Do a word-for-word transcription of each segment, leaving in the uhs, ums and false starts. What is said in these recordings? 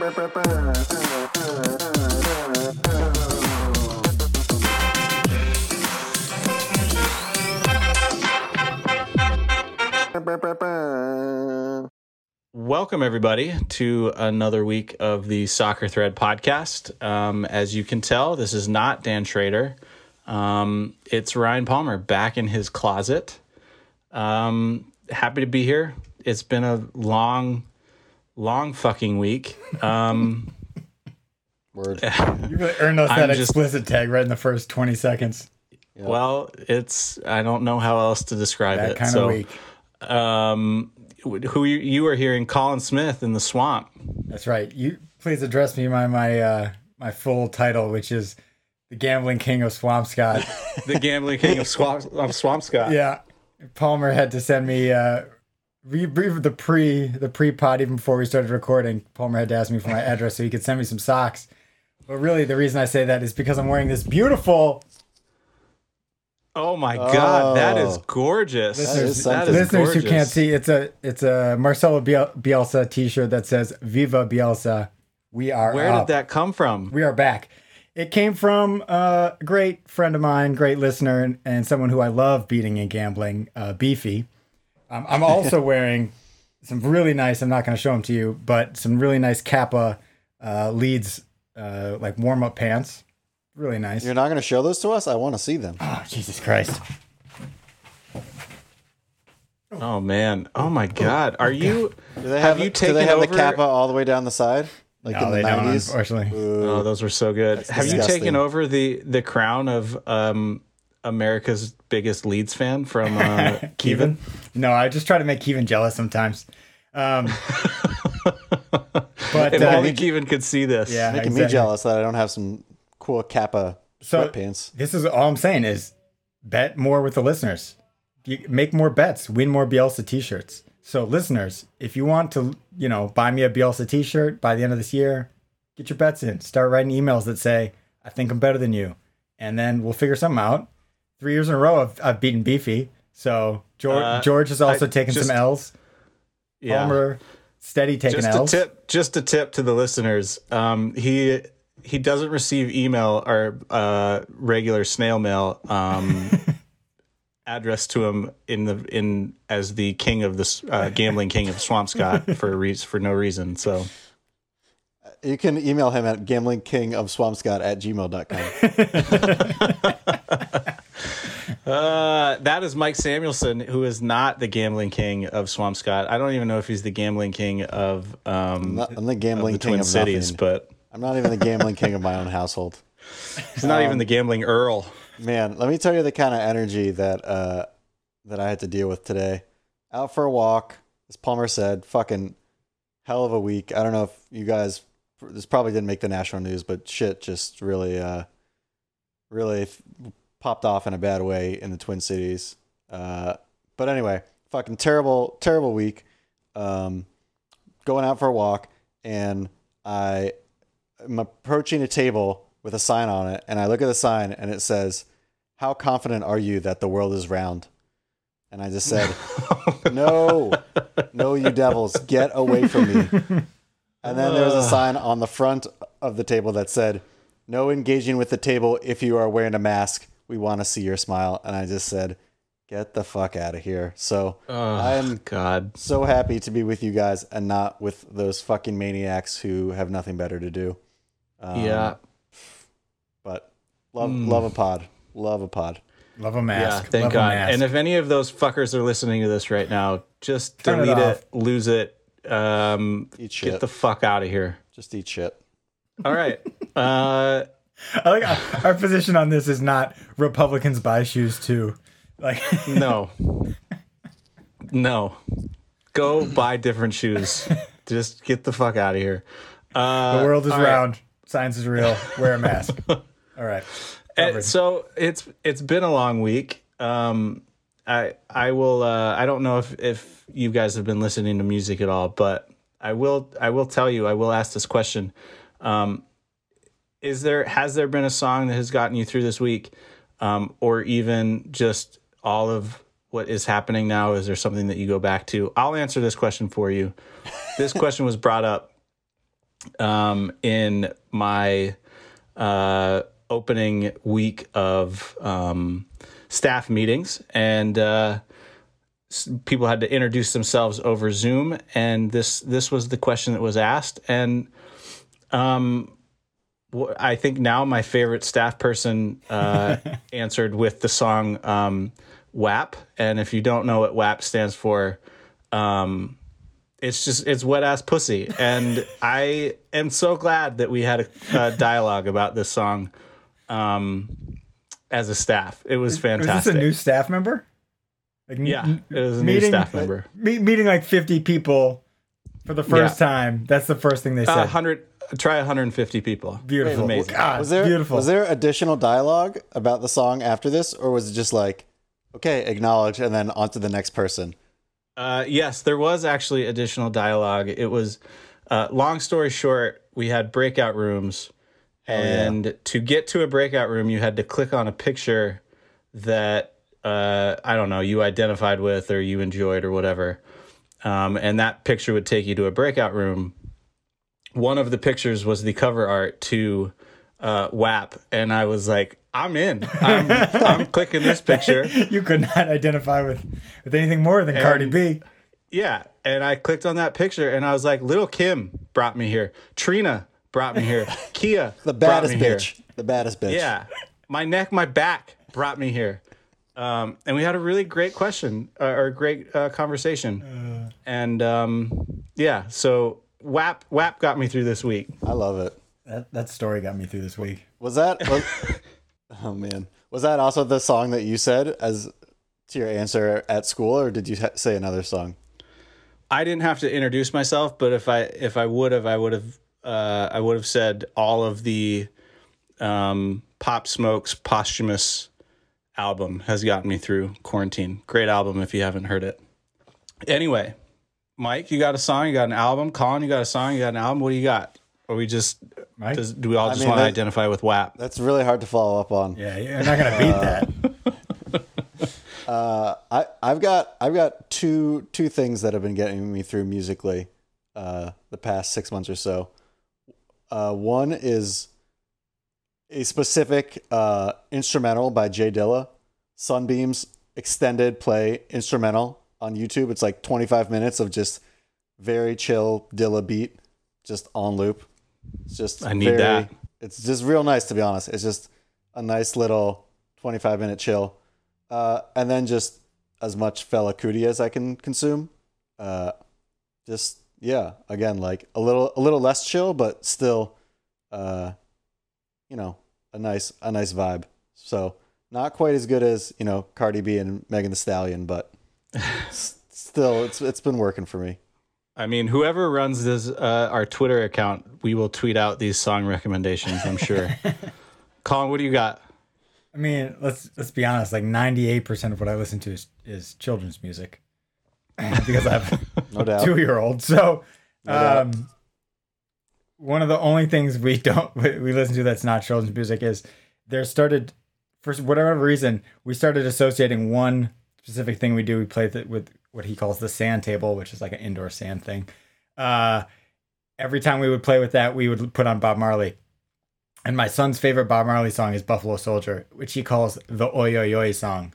Welcome, everybody, to another week of the Soccer Thread podcast. Um, as you can tell, this is not Dan Schrader. Um, it's Ryan Palmer back in his closet. Um, happy to be here. It's been a long, long fucking week. Um, Word. You really earned us that I'm just- explicit tag right in the first twenty seconds. Yep. Well, it's, I don't know how else to describe That it. kind so, of week. Um, who you, you are hearing Colin Smith in the Swamp. That's right. You please address me by my uh, my full title, which is the Gambling King of Swampscott. The Gambling King of, Swamp, of Swampscott. Yeah, Palmer had to send me uh, re- re- the pre the pre pod even before we started recording. Palmer had to ask me for my address so he could send me some socks. But really, the reason I say that is because I'm wearing this beautiful. Oh my God, that is Oh. gorgeous. That Listeners, is that something. is listeners who gorgeous. can't see, it's a it's a Marcelo Biel- Bielsa T-shirt that says "Viva Bielsa." We are Where up. did that come from? We are back. It came from uh, a great friend of mine, great listener, and, and someone who I love beating in gambling, uh, Beefy. Um, I'm also wearing some really nice, I'm not going to show them to you, but some really nice Kappa uh, Leeds, uh, like warm-up pants. Really nice. You're not going to show those to us? I want to see them. Oh, Jesus Christ. Oh man. Oh my God. Are you? Do they have have, you do taken they have over? the Kappa all the way down the side? Like No, in the they don't, nineties? unfortunately. Oh, those were so good. Have you disgusting. taken over the the crown of um, America's biggest Leeds fan from uh, Kevin? No, I just try to make Kevin jealous sometimes. Um, but If uh, only Kevin could see this. yeah, Making exactly. me jealous that I don't have some cool Kappa So- sweatpants. This is all I'm saying is bet more with the listeners. You make more bets, win more Bielsa t-shirts. So listeners, if you want to, you know, buy me a Bielsa t-shirt by the end of this year, get your bets in. Start writing emails that say, I think I'm better than you. And then we'll figure something out. Three years in a row, I've, I've beaten Beefy. So George, Uh, George has also I taken just- some L's. Yeah. Palmer, steady taking Just a L's. tip. Just a tip to the listeners. Um, he he doesn't receive email or uh, regular snail mail. Um, address to him in the in as the king of the uh, gambling king of Swampscott for a reason, for no reason. So You can email him at gamblingkingofswampscott at gmail dot com. uh, that is Mike Samuelson, who is not the gambling king of Swampscott. I don't even know if he's the gambling king of um Not- I'm the of gambling the king Twin of Cities, nothing. but I'm not even the gambling king of my own household. he's not even the gambling earl. Man, let me tell you the kind of energy that uh, that I had to deal with today. Out for a walk, as Palmer said, fucking hell of a week. I don't know if you guys, this probably didn't make the national news, but shit just really, uh, really popped off in a bad way in the Twin Cities. Uh, but anyway, fucking terrible, terrible week. Um, going out for a walk, and I am approaching a table with a sign on it, and I look at the sign and it says, "How confident are you that the world is round?" And I just said, no, no, you devils, get away from me. And then there was a sign on the front of the table that said, "No engaging with the table if you are wearing a mask. We want to see your smile." And I just said, get the fuck out of here. So Oh, I'm God. so happy to be with you guys and not with those fucking maniacs who have nothing better to do. Um, Yeah. But love, Mm. love a pod. Love a pod. Love a Yeah, mask. thank Love a God. mask. And if any of those fuckers are listening to this right now, just Turn it delete it, off. lose it, um, Eat shit. get the fuck out of here. Just eat shit. All right. Uh, I like our, our position on this is not Republicans buy shoes too. Like no. No. Go buy different shoes. Just get the fuck out of here. Uh, the world is all right. round, science is real. Wear a mask. All right. Uh, Covered. so it's it's been a long week. Um, I I will. Uh, I don't know if if you guys have been listening to music at all, but I will. I will tell you. I will ask this question. Um, is there has there been a song that has gotten you through this week, um, or even just all of what is happening now? Is there something that you go back to? I'll answer this question for you. This question was brought up um, in my uh, opening week of um, staff meetings, and uh, s- people had to introduce themselves over Zoom. And this this was the question that was asked, and um, wh- I think now my favorite staff person uh, answered with the song um, W A P. And if you don't know what W A P stands for, um, it's just it's wet ass pussy. And I am so glad that we had a, a dialogue about this song um, as a staff. It was Was fantastic. this a new staff member? Like, n- Yeah, n- it was a new staff member. Me- meeting like fifty people for the first Yeah. time. That's the first thing they Uh, said. one hundred, try one hundred fifty people. Beautiful. Amazing. God, Was there beautiful. was there additional dialogue about the song after this, or was it just like, okay, acknowledge, and then on to the next person? Uh, yes, there was actually additional dialogue. It was, uh, long story short, we had breakout rooms, and to get to a breakout room, you had to click on a picture that, uh, I don't know, you identified with or you enjoyed or whatever. Um, and that picture would take you to a breakout room. One of the pictures was the cover art to uh, W A P, and I was like, I'm in. I'm, I'm clicking this picture. You could not identify with, with anything more than Cardi B. Yeah, and I clicked on that picture, and I was like, Little Kim brought me here. Trina brought me here. Kia The brought baddest me here. bitch. The baddest bitch. Yeah, my neck, my back brought me here. Um, and we had a really great question uh, or great uh, conversation. And um, yeah, so W A P, W A P got me through this week. I love it. That, that story got me through this week. Was that? Was, oh man, was that also the song that you said as to your answer at school, or did you ha- say another song? I didn't have to introduce myself, but if I if I would have, I would have uh, I would have said all of the um, Pop Smoke's posthumous album has gotten me through quarantine. Great album if you haven't heard it. Anyway, Mike, you got a song, you got an album. Colin, you got a song, you got an album. What do you got? Or we just Mike? does, do we all I just mean, want to that- identify with W A P? That's really hard to follow up on. Yeah, you're not gonna beat that. Uh, I I've got I've got two two things that have been getting me through musically, uh, the past six months or so. Uh, one is a specific uh, instrumental by Jay Dilla, Sunbeams extended play instrumental on YouTube. It's like twenty-five minutes of just very chill Dilla beat, just on loop. It's just I need very, that. It's just real nice, to be honest. It's just a nice little twenty-five minute chill. Uh, and then just as much Fela Kuti as I can consume. Uh, just yeah, again, like a little a little less chill, but still, uh, you know, a nice a nice vibe. So not quite as good as you know Cardi B and Megan Thee Stallion, but s- still, it's it's been working for me. I mean, whoever runs this uh, our Twitter account, we will tweet out these song recommendations, I'm sure. Colin, what do you got? I mean, let's let's be honest. Like ninety-eight percent of what I listen to is, is children's music because I have No a doubt. two-year-old. So, doubt. um, one of the only things we don't we we listen to that's not children's music is there started for whatever reason we started associating one specific thing we do. We play th- with what he calls the sand table, which is like an indoor sand thing. Uh, every time we would play with that, we would put on Bob Marley. And my son's favorite Bob Marley song is Buffalo Soldier, which he calls the Oi Oi Oi song.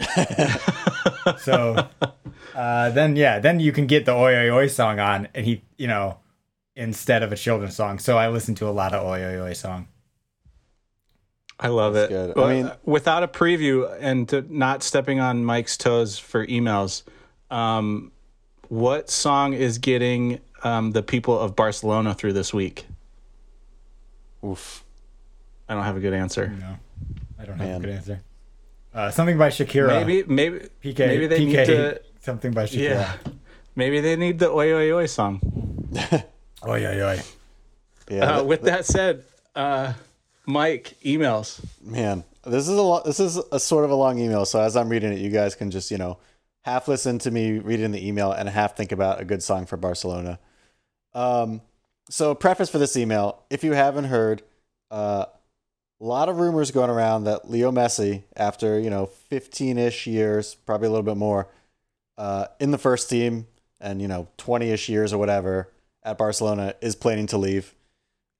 So uh, then, yeah, then you can get the Oi Oi Oi song on, and he, you know, instead of a children's song. So I listen to a lot of Oi Oi Oi song. I love That's it. good. I Well, mean- without a preview and to not stepping on Mike's toes for emails, um, what song is getting um, the people of Barcelona through this week? Oof. I don't have a good answer. No, I don't have Man. a good answer. Uh, something by Shakira. Maybe, maybe, P K. maybe they P K, need to. something by Shakira. Yeah, maybe they need the Oi Oi Oi song. Oi Oi Oi. Yeah. Uh, that- with that said, uh, Mike, emails. Man, this is a lo- this is a sort of a long email. So as I'm reading it, you guys can just you know half listen to me reading the email and half think about a good song for Barcelona. Um, so preface for this email: if you haven't heard, uh, a lot of rumors going around that Leo Messi, after you know fifteen-ish years, probably a little bit more, uh, in the first team, and you know twenty-ish years or whatever at Barcelona, is planning to leave.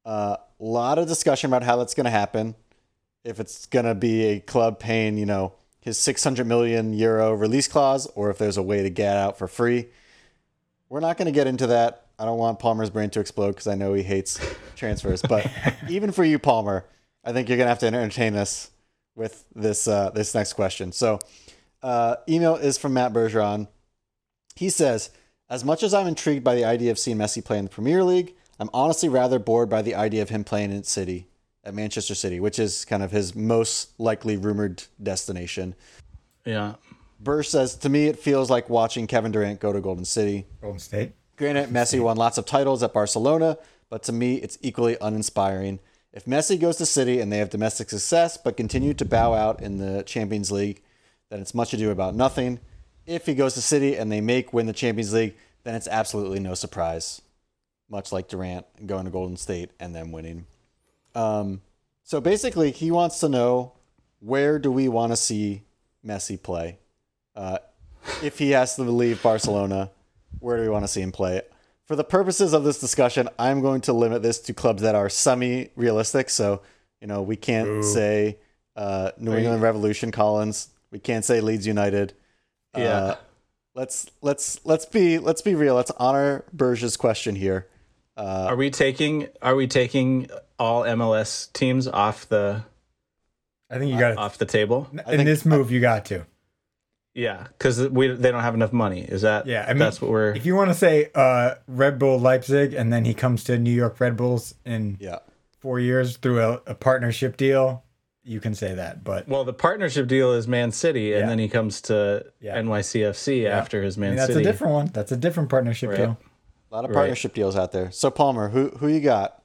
A uh, lot of discussion about how that's going to happen. If it's going to be a club paying, you know, his six hundred million euro release clause, or if there's a way to get out for free. We're not going to get into that. I don't want Palmer's brain to explode because I know he hates transfers. But even for you, Palmer, I think you're going to have to entertain us with this uh, this next question. So, uh, email is from Matt Bergeron. He says, as much as I'm intrigued by the idea of seeing Messi play in the Premier League, I'm honestly rather bored by the idea of him playing in City, at Manchester City, which is kind of his most likely rumored destination. Yeah. Bursch says, to me, it feels like watching Kevin Durant go to Golden City. Golden State. Granted, Messi won lots of titles at Barcelona, but to me, it's equally uninspiring. If Messi goes to City and they have domestic success, but continue to bow out in the Champions League, then it's much ado about nothing. If he goes to City and they make win the Champions League, then it's absolutely no surprise. Much like Durant going to Golden State and then winning. Um, so basically, he wants to know, where do we want to see Messi play? Uh, if he has to leave Barcelona, where do we want to see him play? For the purposes of this discussion, I'm going to limit this to clubs that are semi-realistic. So, you know, we can't Ooh. say uh, New England Revolution, Collins. We can't say Leeds United. Yeah. Uh, let's let's let's be let's be real. Let's honor Berge's question here. Uh, are we taking Are we taking all M L S teams off the? I think you got off the table. In think, this move, you got to. Yeah, because we they don't have enough money. Is that? Yeah, I mean, that's what we're. If you want to say uh, Red Bull Leipzig, and then he comes to New York Red Bulls in yeah. four years through a, a partnership deal, you can say that. But well, the partnership deal is Man City, and yeah. then he comes to yeah. N Y C F C yeah. after his Man I mean, that's City. That's a different one. That's a different partnership right. deal. A lot of partnership right. deals out there. So Palmer, who who you got?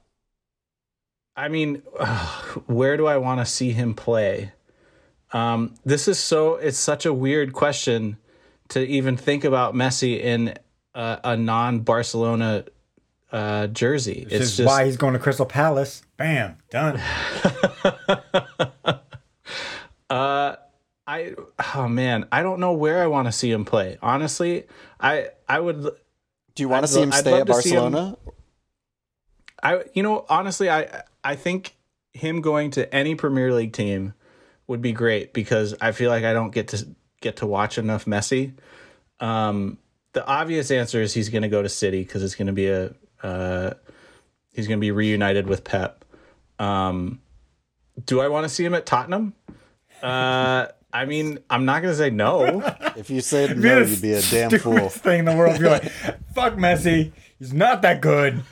I mean, uh, where do I want to see him play? Um, this is so. It's such a weird question to even think about Messi in a, a non-Barcelona uh, jersey. This it's is just why he's going to Crystal Palace. Bam, done. uh, I oh man, I don't know where I want to see him play. Honestly, I I would. Do you want to see him stay at Barcelona? I you know honestly, I I think him going to any Premier League team would be great because I feel like I don't get to get to watch enough Messi. Um, the obvious answer is he's going to go to City because it's going to be a uh, he's going to be reunited with Pep. Um, do I want to see him at Tottenham? Uh, I mean, I'm not going to say no. If you said no, you'd be a damn fool. Thing in the world, you're like, fuck Messi. He's not that good.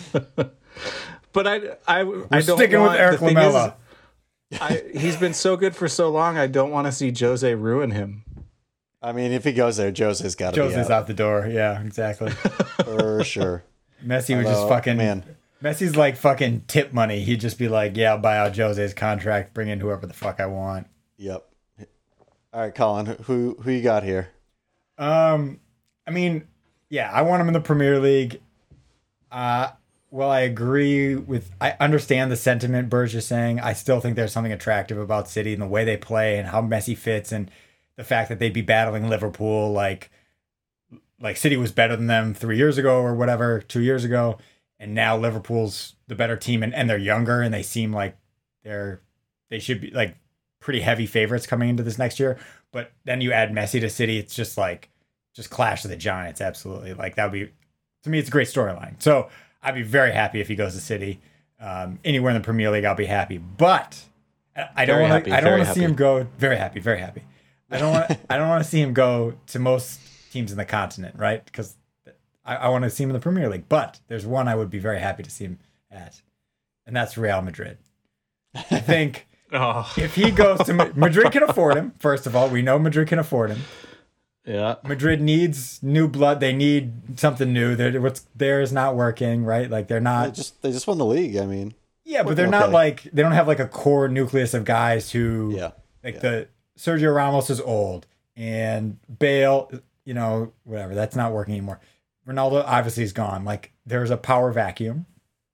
But I, I, We're I don't sticking want, with Eric Lamela. I, he's been so good for so long. I don't want to see Jose ruin him. I mean, if he goes there, Jose's got to be out. Jose's out the door. Yeah, exactly. For sure. Messi would just fucking man. Messi's like fucking tip money. He'd just be like, "Yeah, I'll buy out Jose's contract, bring in whoever the fuck I want." Yep. All right, Colin, who who you got here? Um, I mean, yeah, I want him in the Premier League. Uh, well, I agree with, I understand the sentiment Burge is saying. I still think there's something attractive about City and the way they play and how Messi fits and the fact that they'd be battling Liverpool like, like City was better than them three years ago or whatever, two years ago. And now Liverpool's the better team and, and they're younger and they seem like they're, they should be like pretty heavy favorites coming into this next year. But then you add Messi to City. It's just like, just Clash of the Giants. Absolutely. Like that would be, to me, it's a great storyline. So I'd be very happy if he goes to City. Um, anywhere in the Premier League, I'll be happy. But I don't want to. I don't want to see him go. Very happy. Very happy. I don't want. I don't want to see him go to most teams in the continent, right? Because I, I want to see him in the Premier League. But there's one I would be very happy to see him at, and that's Real Madrid. I think oh. if he goes to Madrid, can afford him. First of all, we know Madrid can afford him. Yeah, Madrid needs new blood. They need something new. They're, what's there is not working, right? Like they're not. They just they just won the league. I mean, yeah, but they're not okay. like they don't have like a core nucleus of guys who, yeah, like yeah. the Sergio Ramos is old and Bale, you know, whatever. That's not working anymore. Ronaldo obviously is gone. Like there's a power vacuum,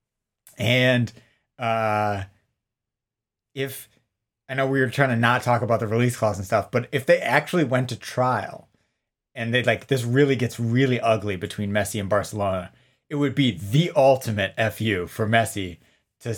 and uh, if I know we were trying to not talk about the release clause and stuff, but if they actually went to trial. And they like this really gets really ugly between Messi and Barcelona. It would be the ultimate F U for Messi to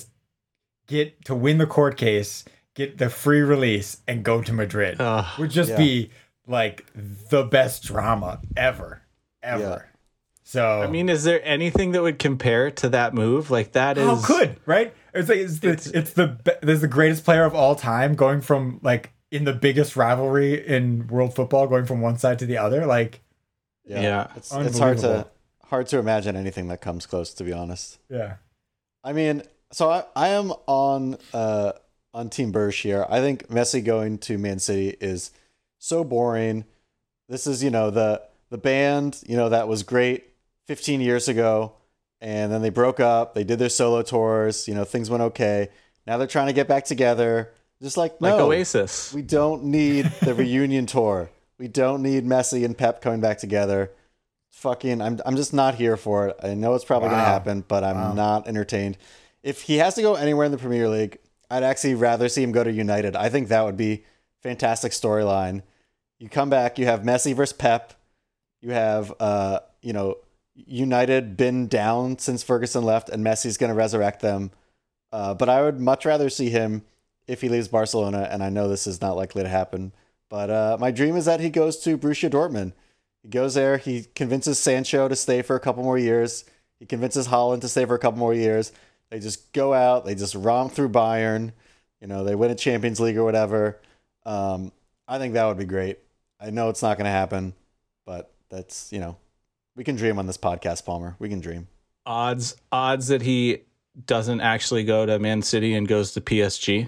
get to win the court case, get the free release, and go to Madrid. Ugh, Would just yeah. be like the best drama ever, ever. Yeah. So I mean, is there anything that would compare to that move? Like that is how could right? It's like it's the It's- it's, the be- there's the greatest player of all time going from like in the biggest rivalry in world football, going from one side to the other. Like Yeah, Yeah. it's it's hard to Unbelievable. hard to imagine anything that comes close, to be honest. yeah, I mean, so I, I am on uh on Team Bursch here. I think Messi going to Man City is so boring. This is, you know, the the band, you know, that was great fifteen years ago, and then they broke up. They did their solo tours. You know, things went okay. Now they're trying to get back together. Just like like no, Oasis. we don't need the reunion tour. We don't need Messi and Pep coming back together. Fucking, I'm I'm just not here for it. I know it's probably Wow. gonna happen, but I'm Wow. not entertained. If he has to go anywhere in the Premier League, I'd actually rather see him go to United. I think that would be fantastic storyline. You come back, you have Messi versus Pep. You have uh, you know, United been down since Ferguson left, and Messi's gonna resurrect them. Uh, but I would much rather see him if he leaves Barcelona, and I know this is not likely to happen. But uh, my dream is that he goes to Borussia Dortmund. He goes there, he convinces Sancho to stay for a couple more years. He convinces Holland to stay for a couple more years. They just go out, they just romp through Bayern. You know, they win a Champions League or whatever. Um, I think that would be great. I know it's not going to happen, but that's, you know, we can dream on this podcast, Palmer. We can dream. Odds odds that he doesn't actually go to Man City and goes to P S G.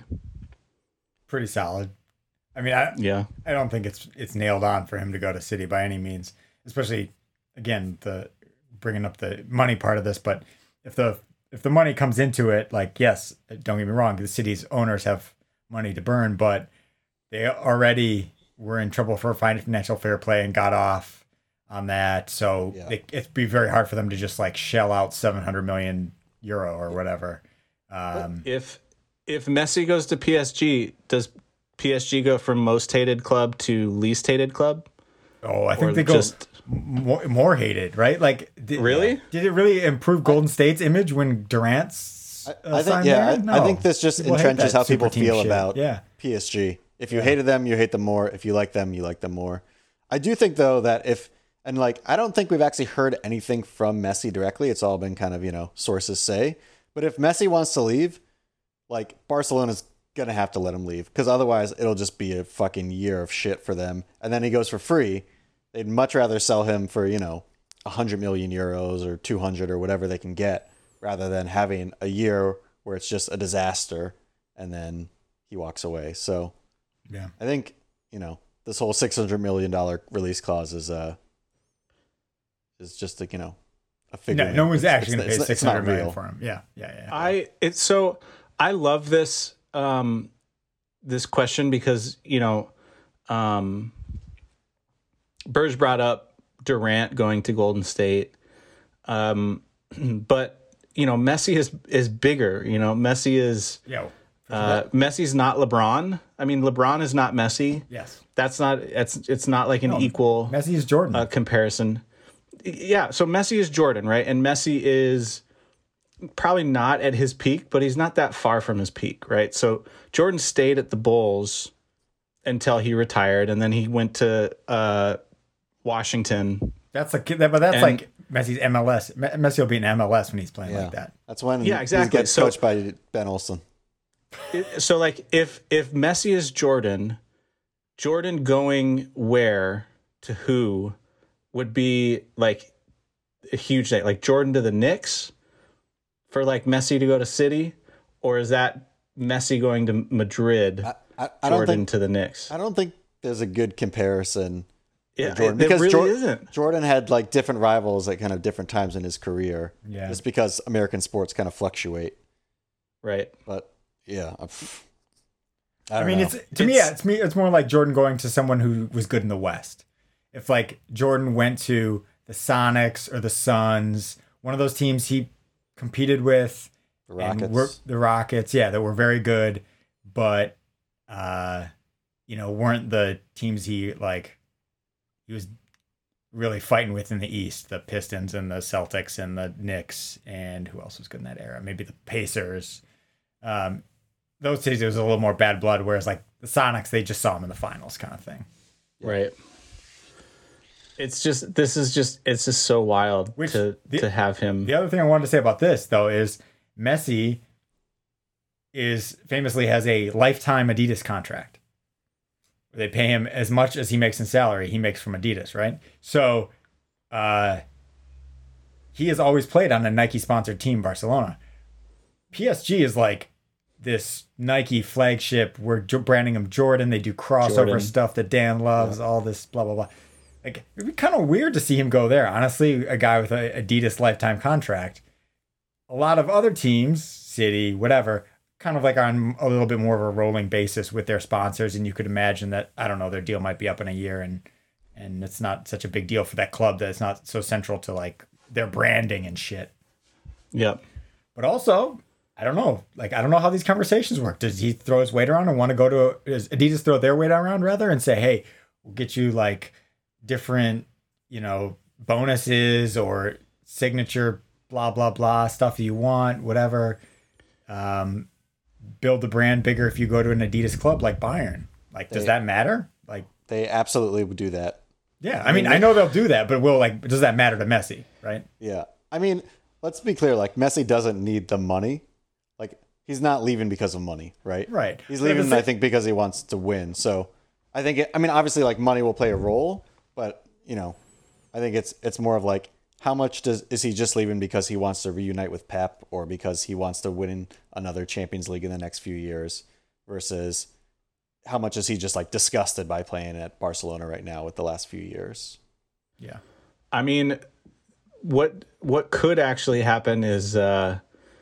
pretty solid. I mean, I Yeah. I don't think it's it's nailed on for him to go to City by any means. Especially again the bringing up the money part of this, but if the if the money comes into it, like yes, don't get me wrong, the City's owners have money to burn, but they already were in trouble for financial fair play and got off on that. So Yeah. it, it'd be very hard for them to just like shell out seven hundred million euro or whatever. Um, If if Messi goes to P S G, does P S G go from most hated club to least hated club? oh, I Or think they go just more, more hated, right? Like, did, Really? Did it really improve Golden State's image when Durant's? I, uh, I think, signed yeah, there? I, I No. think this just People hate entrenches that how people super team feel shit. about Yeah. P S G. If you Yeah. hated them, you hate them more. If you like them, you like them more. I do think though that if and like I don't think we've actually heard anything from Messi directly. It's all been kind of, you know, sources say. But if Messi wants to leave, like Barcelona's gonna have to let him leave because otherwise it'll just be a fucking year of shit for them. And then he goes for free. They'd much rather sell him for, you know, a hundred million euros or two hundred or whatever they can get, rather than having a year where it's just a disaster and then he walks away. So Yeah. I think, you know, this whole six hundred million dollars release clause is uh is just a, you know, a figure. No, no one's It's- actually it's- going to pay it's- six it's not hundred million real. for him. Yeah, yeah, yeah. I it's so I love this um this question because, you know, um Burge brought up Durant going to Golden State. Um but you know, Messi is is bigger, you know, Messi is yeah. uh Messi's not LeBron. I mean, LeBron is not Messi. Yes. That's not it's it's not like an No, equal Messi is Jordan. uh, comparison. Yeah, so Messi is Jordan, right? And Messi is probably not at his peak, but he's not that far from his peak, right? So Jordan stayed at the Bulls until he retired, and then he went to uh, Washington. that's like that, but that's and- like Messi's M L S. Me- Messi will be in M L S when he's playing Yeah. like that. That's when Yeah, he exactly. gets So- coached by Ben Olsen. It- So, like, if if Messi is Jordan, Jordan going where to who would be like a huge thing. Like Jordan to the Knicks for like Messi to go to City, or is that Messi going to Madrid? I, I, I don't Jordan think to the Knicks. I don't think there's a good comparison for Yeah, Jordan it, it really Jor- isn't. Jordan had like different rivals at kind of different times in his career. Yeah. Just because American sports kind of fluctuate. Right. But yeah, I'm- I, I, don't mean, know. it's to me, It's- it's me. It's more like Jordan going to someone who was good in the West. If like Jordan went to the Sonics or the Suns, one of those teams he competed with, the and Rockets. were, the Rockets, yeah, that were very good, but uh, you know, weren't the teams he like. He was really fighting with in the East, the Pistons and the Celtics and the Knicks, and who else was good in that era? Maybe the Pacers. Um, those days it was a little more bad blood, whereas like the Sonics, they just saw them in the finals kind of thing. Right. It's just this is just it's just so wild Which, to the, to have him. The other thing I wanted to say about this though is Messi is famously has a lifetime Adidas contract. They pay him as much as he makes in salary, he makes from Adidas, right? So uh, he has always played on a Nike-sponsored team, Barcelona. P S G is like this Nike flagship. We're branding him Jordan. They do crossover Jordan. stuff that Dan loves, yeah. all this blah, blah, blah. Like, it'd be kind of weird to see him go there. Honestly, a guy with an Adidas lifetime contract. A lot of other teams, City, whatever, kind of like on a little bit more of a rolling basis with their sponsors, and you could imagine that, I don't know, their deal might be up in a year, and and it's not such a big deal for that club that it's not so central to like their branding and shit. Yep. But also, I don't know, like I don't know how these conversations work. Does he throw his weight around and want to go to does Adidas throw their weight around rather and say, hey, we'll get you like different, you know, bonuses or signature blah blah blah stuff you want, whatever. Um build the brand bigger if you go to an Adidas club like Bayern. Like, does they, that matter? Like, they absolutely would do that. Yeah, I mean, I know they'll do that, but will like, does that matter to Messi, right? Yeah, I mean, let's be clear. Like, Messi doesn't need the money. Like, he's not leaving because of money, right? Right. He's leaving, I think, because he wants to win. So, I think, it, I mean, obviously, like, money will play a role, but you know, I think it's it's more of like, how much does is he just leaving because he wants to reunite with Pep or because he wants to win another Champions League in the next few years versus how much is he just like disgusted by playing at Barcelona right now with the last few years? Yeah. I mean, what what could actually happen is uh,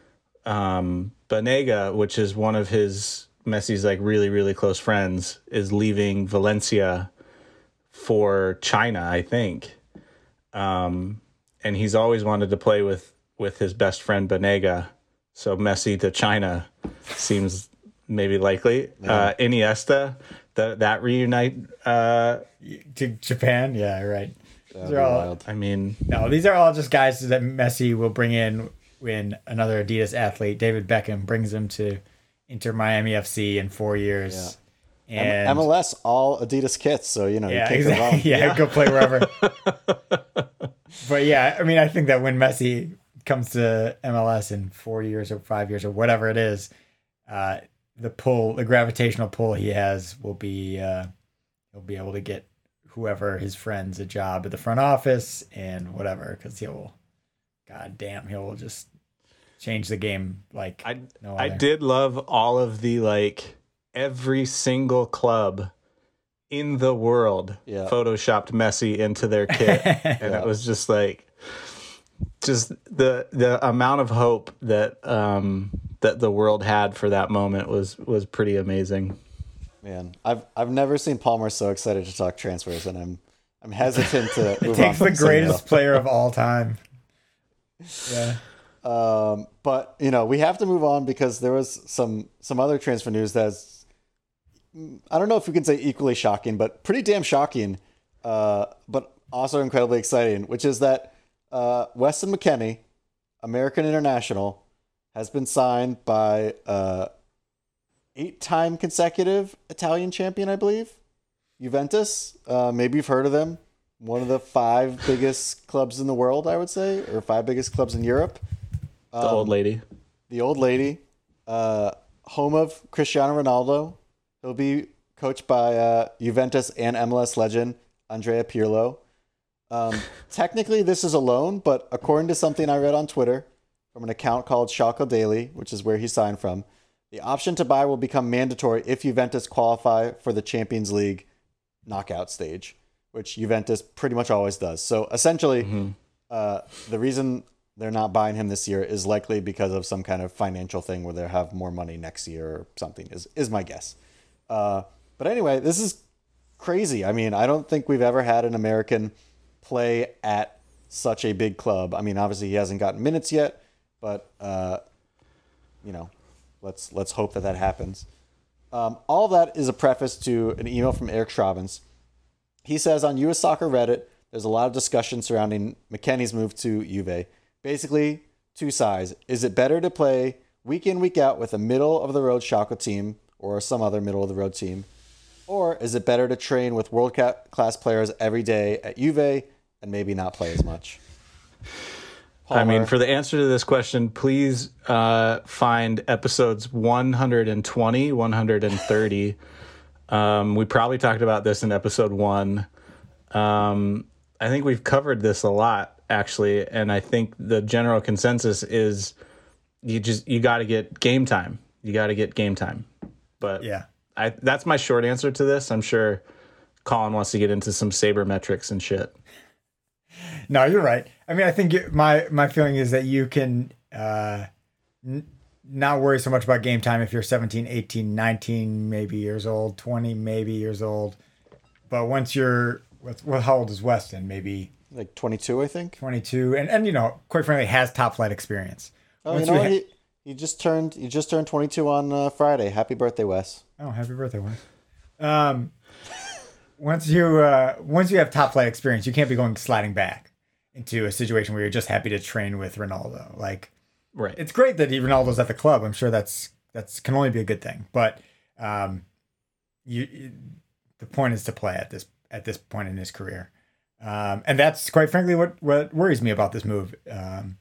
um, Banega, which is one of his Messi's like really, really close friends, is leaving Valencia for China, I think. Um, and he's always wanted to play with, with his best friend Banega. So Messi to China seems maybe likely. Yeah. Uh, Iniesta, the, that reunite uh, to Japan. Yeah, right. These are all, wild. I mean, no, these are all just guys that Messi will bring in when another Adidas athlete, David Beckham, brings him to Inter Miami F C in four years. Yeah. And M L S, all Adidas kits. So, you know, yeah, you can't exactly. go wrong. Yeah, yeah, go play wherever. But yeah, I mean, I think that when Messi comes to M L S in four years or five years or whatever it is, uh, the pull, the gravitational pull he has will be, uh, he'll be able to get whoever his friends a job at the front office and whatever, because he'll, god damn, he'll just change the game like I, no I other. did love all of the, like, every single club in the world yeah. photoshopped Messi into their kit. And yeah. it was just like, just the the amount of hope that um, that the world had for that moment was was pretty amazing. Man, I've I've never seen Palmer so excited to talk transfers, and I'm I'm hesitant to move it takes on the greatest player of all time. Yeah. Um, but you know, we have to move on because there was some some other transfer news that's, I don't know if we can say equally shocking, but pretty damn shocking, uh, but also incredibly exciting, which is that uh, Weston McKennie, American international, has been signed by uh, eight-time consecutive Italian champion, I believe, Juventus. Uh, maybe you've heard of them. One of the five biggest clubs in the world, I would say, or five biggest clubs in Europe. Um, the old lady. The old lady. Uh, home of Cristiano Ronaldo. He'll be coached by uh, Juventus and M L S legend Andrea Pirlo. Um, technically, this is a loan, but according to something I read on Twitter from an account called Schalke Daily, which is where he signed from, the option to buy will become mandatory if Juventus qualify for the Champions League knockout stage, which Juventus pretty much always does. So essentially, mm-hmm. uh, the reason they're not buying him this year is likely because of some kind of financial thing where they'll have more money next year or something, is, is my guess. Uh, but anyway, this is crazy. I mean, I don't think we've ever had an American play at such a big club. I mean, obviously he hasn't gotten minutes yet, but uh, you know, let's let's hope that that happens. Um, all of that is a preface to an email from Eric Schravens. He says on U S Soccer Reddit there's a lot of discussion surrounding McKennie's move to Juve. Basically, two sides. Is it better to play week in, week out with a middle-of-the-road Schalke team or some other middle-of-the-road team? Or is it better to train with world-class players every day at Juve and maybe not play as much? Palmer. I mean, for the answer to this question, please uh, find episodes one hundred twenty, one hundred thirty. um, we probably talked about this in episode one. Um, I think we've covered this a lot, actually, and I think the general consensus is you just you got to get game time. You got to get game time. But yeah, I that's my short answer to this. I'm sure Colin wants to get into some saber metrics and shit. No, you're right. I mean, I think you, my my feeling is that you can uh, n- not worry so much about game time if you're seventeen, eighteen, nineteen, maybe years old, twenty, maybe years old. But once you're, well, how old is Weston? Maybe like twenty-two, I think. twenty-two, and and you know, quite frankly, has top flight experience. Oh, once you know you what? ha- he, he just turned he just turned twenty-two on uh, Friday. Happy birthday, Wes. Oh, happy birthday, Wes. Um, once you uh, once you have top flight experience, you can't be going sliding back into a situation where you're just happy to train with Ronaldo. Like, right. It's great that Ronaldo's at the club. I'm sure that's that's can only be a good thing. But um, you, you the point is to play at this at this point in his career, um, and that's quite frankly what what worries me about this move. Um,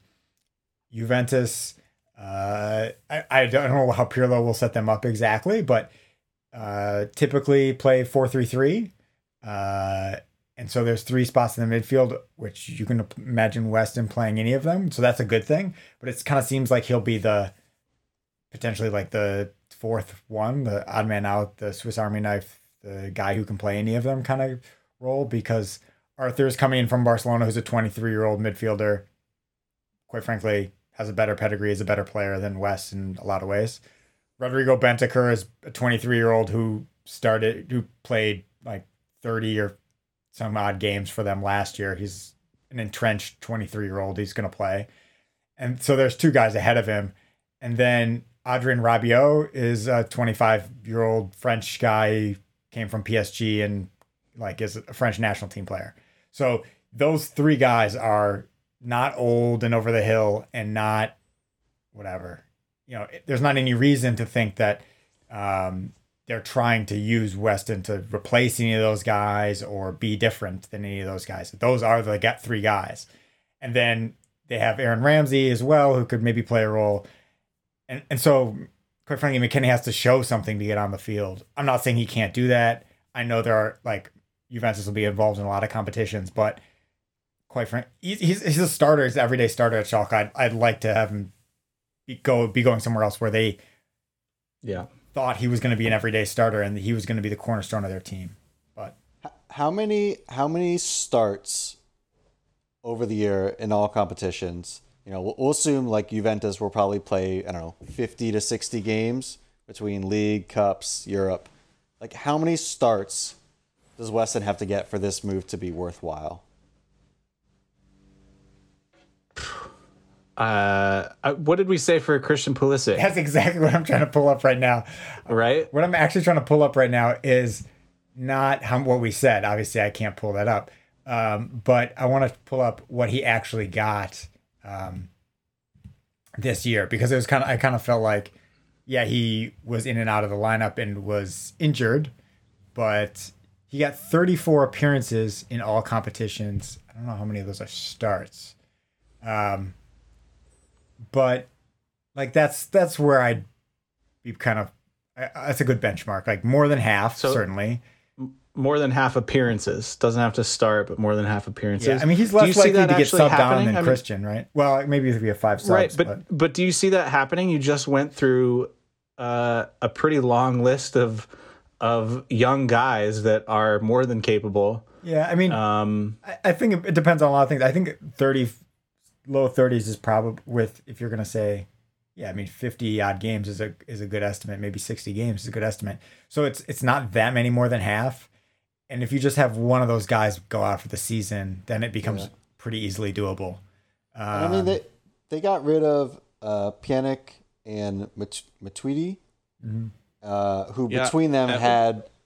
Juventus, uh, I I don't know how Pirlo will set them up exactly, but uh, typically play four three three. Uh, And so there's three spots in the midfield, which you can imagine Weston playing any of them. So that's a good thing. But it kind of seems like he'll be the potentially like the fourth one, the odd man out, the Swiss Army knife, the guy who can play any of them kind of role, because Arthur's coming in from Barcelona, who's a twenty-three-year-old midfielder. Quite frankly, has a better pedigree, is a better player than West in a lot of ways. Rodrigo Bentancur is a twenty-three-year-old who started, who played like thirty or some odd games for them last year. He's an entrenched twenty-three-year-old. He's going to play. And so there's two guys ahead of him. And then Adrien Rabiot is a twenty-five-year-old French guy, came from P S G and like is a French national team player. So those three guys are not old and over the hill and not whatever. You know, there's not any reason to think that um, they're trying to use Weston to replace any of those guys or be different than any of those guys. Those are the get three guys. And then they have Aaron Ramsey as well, who could maybe play a role. And and so, quite frankly, McKennie has to show something to get on the field. I'm not saying he can't do that. I know there are, like, Juventus will be involved in a lot of competitions, but quite frankly, he's, he's, he's a starter, he's an everyday starter at Schalke. I'd, I'd like to have him be, go, be going somewhere else where they yeah. thought he was going to be an everyday starter and he was going to be the cornerstone of their team. But how many how many starts over the year in all competitions? You know, we'll, we'll assume like Juventus will probably play, I don't know, fifty to sixty games between league, cups, Europe. Like, how many starts does Weston have to get for this move to be worthwhile? Uh, what did we say for Christian Pulisic? that's exactly what I'm trying to pull up right now. Right? What I'm actually trying to pull up right now is not how, what we said. Obviously, I can't pull that up. Um, but I want to pull up what he actually got um, this year, because it was kind of, I kind of felt like, yeah, he was in and out of the lineup and was injured, but he got thirty-four appearances in all competitions. I don't know how many of those are starts. Um, but like, that's, that's where I'd be kind of, uh, that's a good benchmark, like more than half, So- certainly. More than half appearances. Doesn't have to start, but more than half appearances. Yeah, I mean, he's Do you less see likely that to get actually subbed happening? on than I mean- Christian, right? Well, maybe if we have five subs. Right, but, but but do you see that happening? You just went through uh, a pretty long list of of young guys that are more than capable. yeah, I mean, Um, I, I think it, it depends on a lot of things. I think thirty, low thirties is probably with, if you're going to say, yeah, I mean, fifty odd games is a is a good estimate. Maybe sixty games is a good estimate. So it's it's not that many more than half. And if you just have one of those guys go out for the season, then it becomes Yeah. pretty easily doable. Um, I mean, they they got rid of uh, Pjanic and Mat- Matuidi, mhm. uh, who Yeah, between them uh, had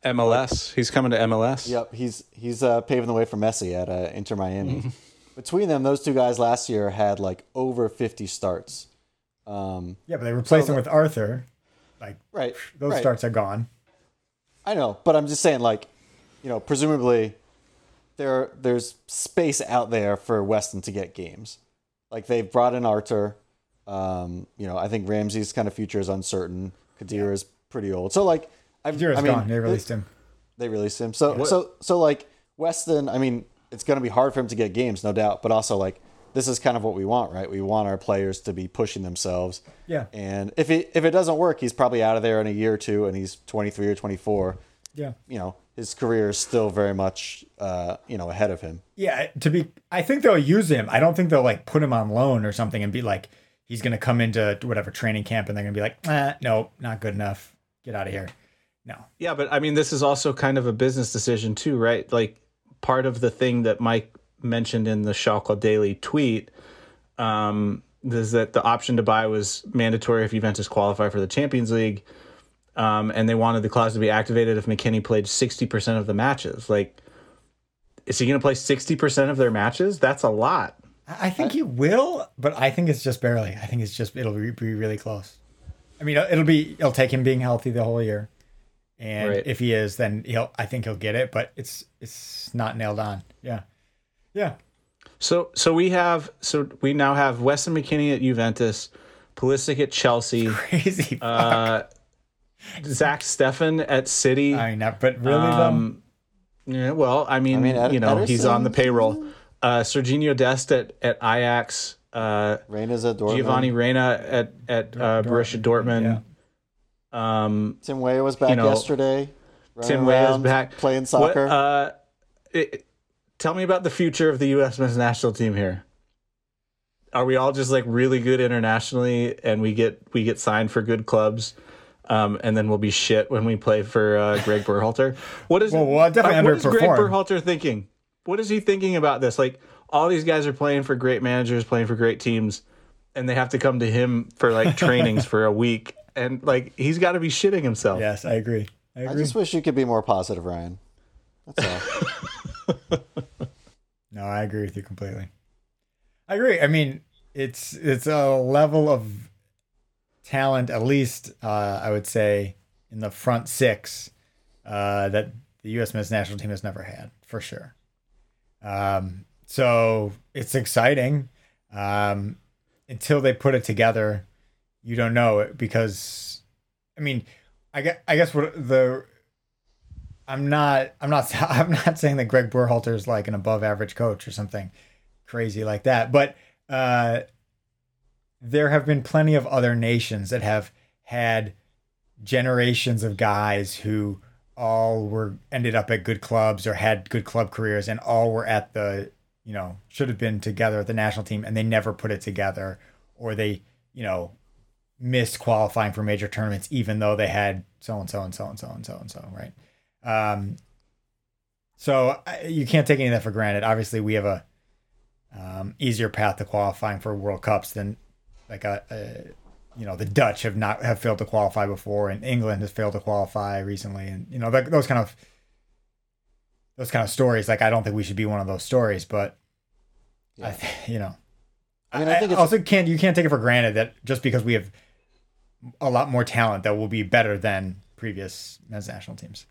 M L S. He's coming to M L S. Yep, he's he's uh, paving the way for Messi at uh, Inter Miami. Between them, those two guys last year had like over fifty starts. Um, Yeah, but they replaced so him with Arthur. Like, right, those right. starts are gone. I know, but I'm just saying, like, you know, presumably there there's space out there for Weston to get games. Like they've brought in Arthur. Um, you know, I think Ramsey's kind of future is uncertain. Kadira is pretty old, so like, I've, Kadira's I mean, gone. They released him. They released him. So What- so so like Weston, I mean, it's going to be hard for him to get games, no doubt. But also like this is kind of what we want, right? We want our players to be pushing themselves. Yeah. And if it if it doesn't work, he's probably out of there in a year or two, and he's twenty-three or twenty-four. Yeah. You know, his career is still very much uh, you know, ahead of him. Yeah, to be, I think they'll use him. I don't think they'll like put him on loan or something and be like, he's going to come into whatever training camp and they're going to be like, ah, no, not good enough. Get out of here. No. Yeah, but I mean, this is also kind of a business decision too, right? Like part of the thing that Mike mentioned in the Schalke Daily tweet um, is that the option to buy was mandatory if Juventus qualify for the Champions League. Um, and they wanted the clause to be activated if McKennie played sixty percent of the matches. Like, is he going to play sixty percent of their matches? That's a lot. I I think he will, but I think it's just barely. I think it's just, it'll be be really close. I mean, it'll be, it'll take him being healthy the whole year. And Right. if he is, then he'll, I think he'll get it, but it's, it's not nailed on. Yeah. Yeah. So, so we have, so we now have Weston McKennie at Juventus, Pulisic at Chelsea, Crazy. uh, Zach Steffen at City. I mean, not, but really Um, yeah, well, I mean, I mean, Ed- you know, he's on the Ederson? payroll. Uh, Serginho Dest at, at Ajax, uh, Reina's at Dortmund. Giovanni Reina at at uh, Borussia Dortmund. Um, Tim Weah was back you know, yesterday. running Tim Weah is around, back playing What, soccer. uh, it, tell me about the future of the U S men's national team here. Are we all just like really good internationally, and we get we get signed for good clubs? Um, and then we'll be shit when we play for uh, Greg Berhalter. What is Well, we'll definitely uh, what is Greg underperform. Berhalter thinking? What is he thinking about this? Like, all these guys are playing for great managers, playing for great teams, and they have to come to him for like trainings for a week, and like he's got to be shitting himself. Yes, I agree. I I agree. just wish you could be more positive, Ryan. That's all. No, I agree with you completely. I agree. I mean, it's it's a level of talent, at least uh, I would say, in the front six uh, that the U S men's national team has never had, for sure. Um, so it's exciting. Um, until they put it together, you don't know it because, I mean, I guess, I guess what the I'm not I'm not I'm not saying that Greg Berhalter is like an above average coach or something crazy like that, but uh, there have been plenty of other nations that have had generations of guys who all were ended up at good clubs or had good club careers, and all were at the, you know, should have been together at the national team, and they never put it together, or they, you know, missed qualifying for major tournaments even though they had so and so and so and so and so and so, right? Um, so I- you can't take any of that for granted. Obviously, we have a um, easier path to qualifying for World Cups than like a, a you know, the Dutch have not have failed to qualify before, and England has failed to qualify recently, and you know that, those kind of those kind of stories. Like, I don't think we should be one of those stories, but I, th- you know, I mean, I think I it's- also can't you can't take it for granted that just because we have a lot more talent that will be better than previous men's national teams.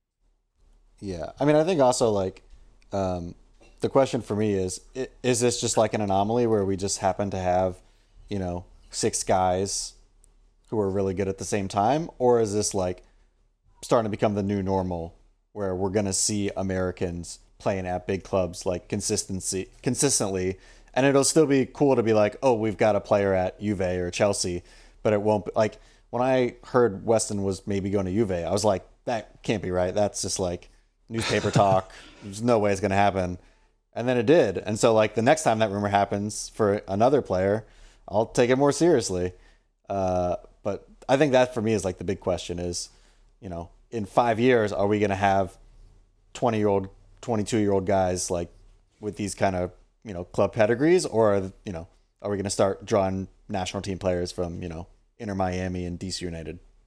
Yeah, I mean, I think also like um, the question for me is: i- is this just like an anomaly where we just happen to have, you know, six guys who are really good at the same time, or is this like starting to become the new normal where we're gonna see Americans playing at big clubs like consistency consistently, and it'll still be cool to be like, oh, we've got a player at Juve or Chelsea, but it won't be, like when I heard Weston was maybe going to Juve, I was like, that can't be right. That's just like newspaper talk. There's no way it's going to happen. And then it did. And so like the next time that rumor happens for another player, I'll take it more seriously. Uh, but I think that for me is like the big question is, you know, in five years, are we going to have twenty year old, twenty-two year old guys like with these kind of, you know, club pedigrees, or, are, you know, are we going to start drawing national team players from, you know, Inter Miami and D C United?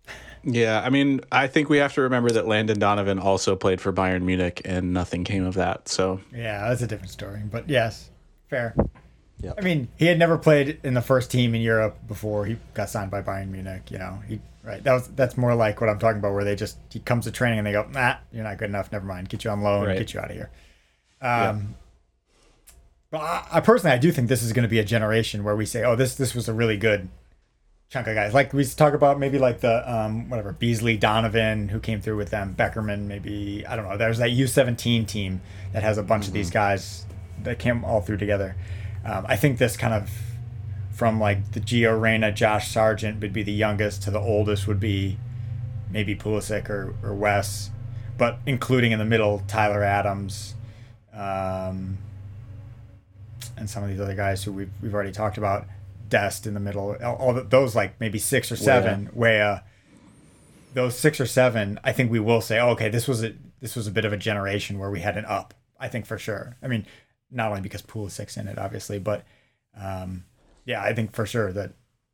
Yeah, I mean, I think we have to remember that Landon Donovan also played for Bayern Munich, and nothing came of that. So Yeah, that's a different story. But yes, fair. Yeah. I mean, he had never played in the first team in Europe before he got signed by Bayern Munich. You know, he right. That was that's more like what I'm talking about, where they just he comes to training and they go, nah, you're not good enough. Never mind, get you on loan, Right. get you out of here. Um, but I, I personally, I do think this is going to be a generation where we say, oh, this this was a really good chunk of guys. Like we talk about maybe like the um whatever Beasley, Donovan, who came through with them, Beckerman, maybe I don't know. There's that U seventeen team that has a bunch of these guys that came all through together. Um, I think this kind of from like the Gio Reyna, Josh Sargent would be the youngest to the oldest would be maybe Pulisic or, or Wes, but including in the middle Tyler Adams, um, and some of these other guys who we've we've already talked about. Dest in the middle, all, all the, those like maybe six or seven. Where those six or seven, I think we will say, oh, okay, this was a this was a bit of a generation where we had an up. I think for sure. I mean, not only because Pulisic's in it, obviously, but um, yeah, I think for sure that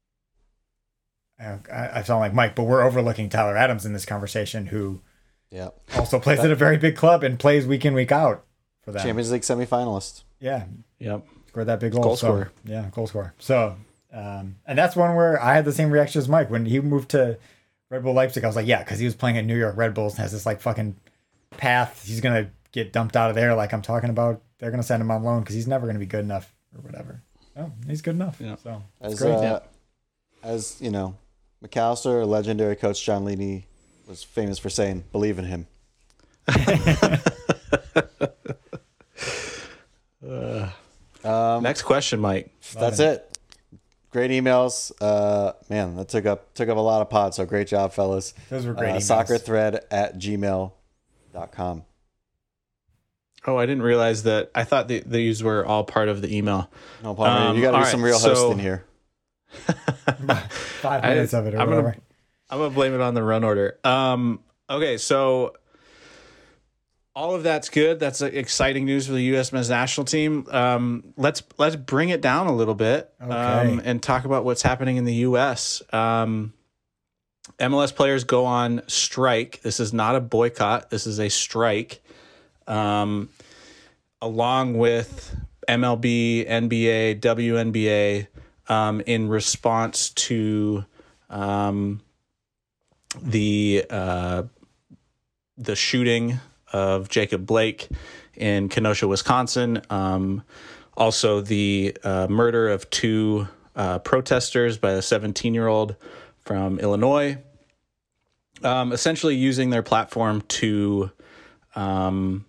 I, I sound like Mike, but we're overlooking Tyler Adams in this conversation, who Yeah. also plays at a very big club and plays week in, week out for them. Champions League semifinalist. Yeah, yep. scored that big goal. Goal so, scorer. Yeah, goal scorer. So, um, and that's one where I had the same reaction as Mike when he moved to Red Bull Leipzig. I was like, yeah, because he was playing at New York Red Bulls and has this like fucking path. He's gonna get dumped out of there, like I'm talking about. They're gonna send him on loan because he's never gonna be good enough or whatever. Oh, he's good enough. Yeah. So As great. uh, yeah. as you know, McAllister, legendary coach John Leaney was famous for saying, "Believe in him." um, Next question, Mike. that's it. Great emails. Uh, man, that took up took up a lot of pods. So great job, fellas. Those were great Uh, emails. soccer thread at gmail dot com. Oh, I didn't realize that. I thought that these were all part of the email. No, Palmer, Um, you got to all do some right, real so- hosting here. Five I- minutes of it or I'm whatever. gonna, I'm gonna blame it on the run order. Um, okay, so all of that's good. That's uh, exciting news for the U S men's national team. Um, let's let's bring it down a little bit um, Okay. and talk about what's happening in the U S. Um, M L S players go on strike. This is not a boycott. This is a strike. Um, along with M L B, N B A, W N B A, um, in response to um, the uh, the shooting of Jacob Blake in Kenosha, Wisconsin. Um, also, the uh, murder of two uh, protesters by a seventeen-year-old from Illinois. Um, essentially, using their platform to um,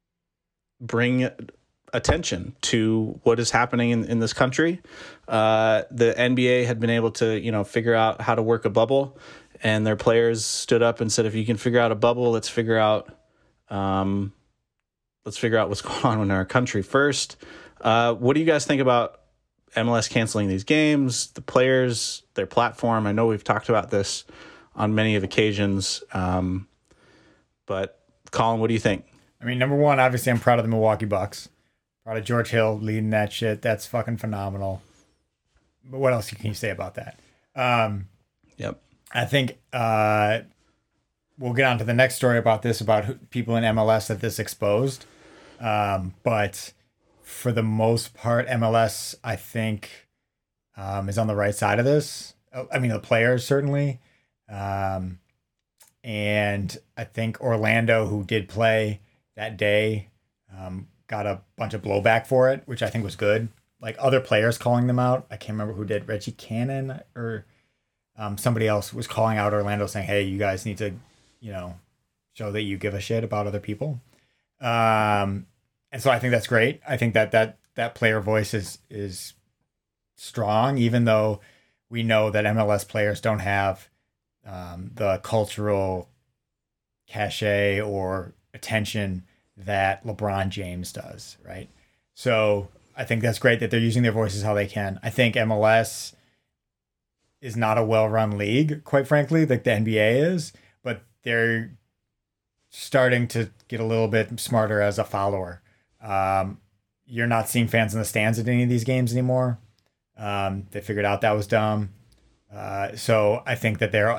bring attention to what is happening in, in this country. Uh, the N B A had been able to, you know, figure out how to work a bubble, and their players stood up and said, if you can figure out a bubble, let's figure out, um, let's figure out what's going on in our country first. Uh, what do you guys think about M L S canceling these games, the players, their platform? I know we've talked about this on many of occasions, um, but Colin, what do you think? I mean, number one, obviously, I'm proud of the Milwaukee Bucks. Proud of George Hill leading that shit. That's fucking phenomenal. But what else can you say about that? Um, Yep. I think uh, we'll get on to the next story about this, about who, people in M L S that this exposed. Um, but for the most part, M L S, I think, um, is on the right side of this. I mean, the players, certainly. Um, and I think Orlando, who did play that day, um, got a bunch of blowback for it, which I think was good. Like other players calling them out. I can't remember who did. Reggie Cannon or um, somebody else was calling out Orlando saying, hey, you guys need to, you know, show that you give a shit about other people. Um, and so I think that's great. I think that that, that player voice is, is strong, even though we know that M L S players don't have um, the cultural cachet or attention that LeBron James does, right? So I think that's great that they're using their voices how they can. I think M L S is not a well-run league, quite frankly, like the N B A is, but they're starting to get a little bit smarter as a follower. Um, you're not seeing fans in the stands at any of these games anymore. Um, they figured out that was dumb. Uh, so I think that they're, and that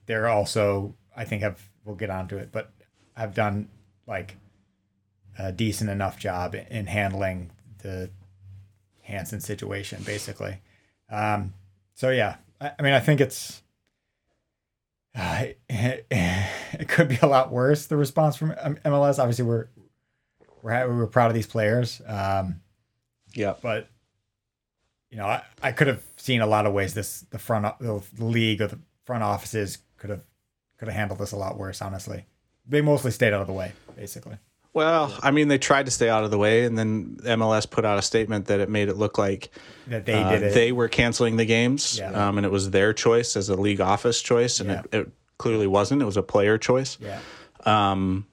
they're also, I think, have we'll get onto it, but have done like a decent enough job in handling the Hansen situation, basically. Um, so yeah, I, I mean, I think it's uh, it, it could be a lot worse. The response from M L S, obviously, we're we're we're proud of these players. Um, yeah, but you know, I, I could have seen a lot of ways this the front the league or the front offices could have could have handled this a lot worse. Honestly, they mostly stayed out of the way, basically. Well, I mean, they tried to stay out of the way, and then M L S put out a statement that it made it look like that they uh, did it. They were canceling the games, Yeah. um, and it was their choice as a league office choice, and Yeah. it, it clearly wasn't. It was a player choice. Yeah. Um,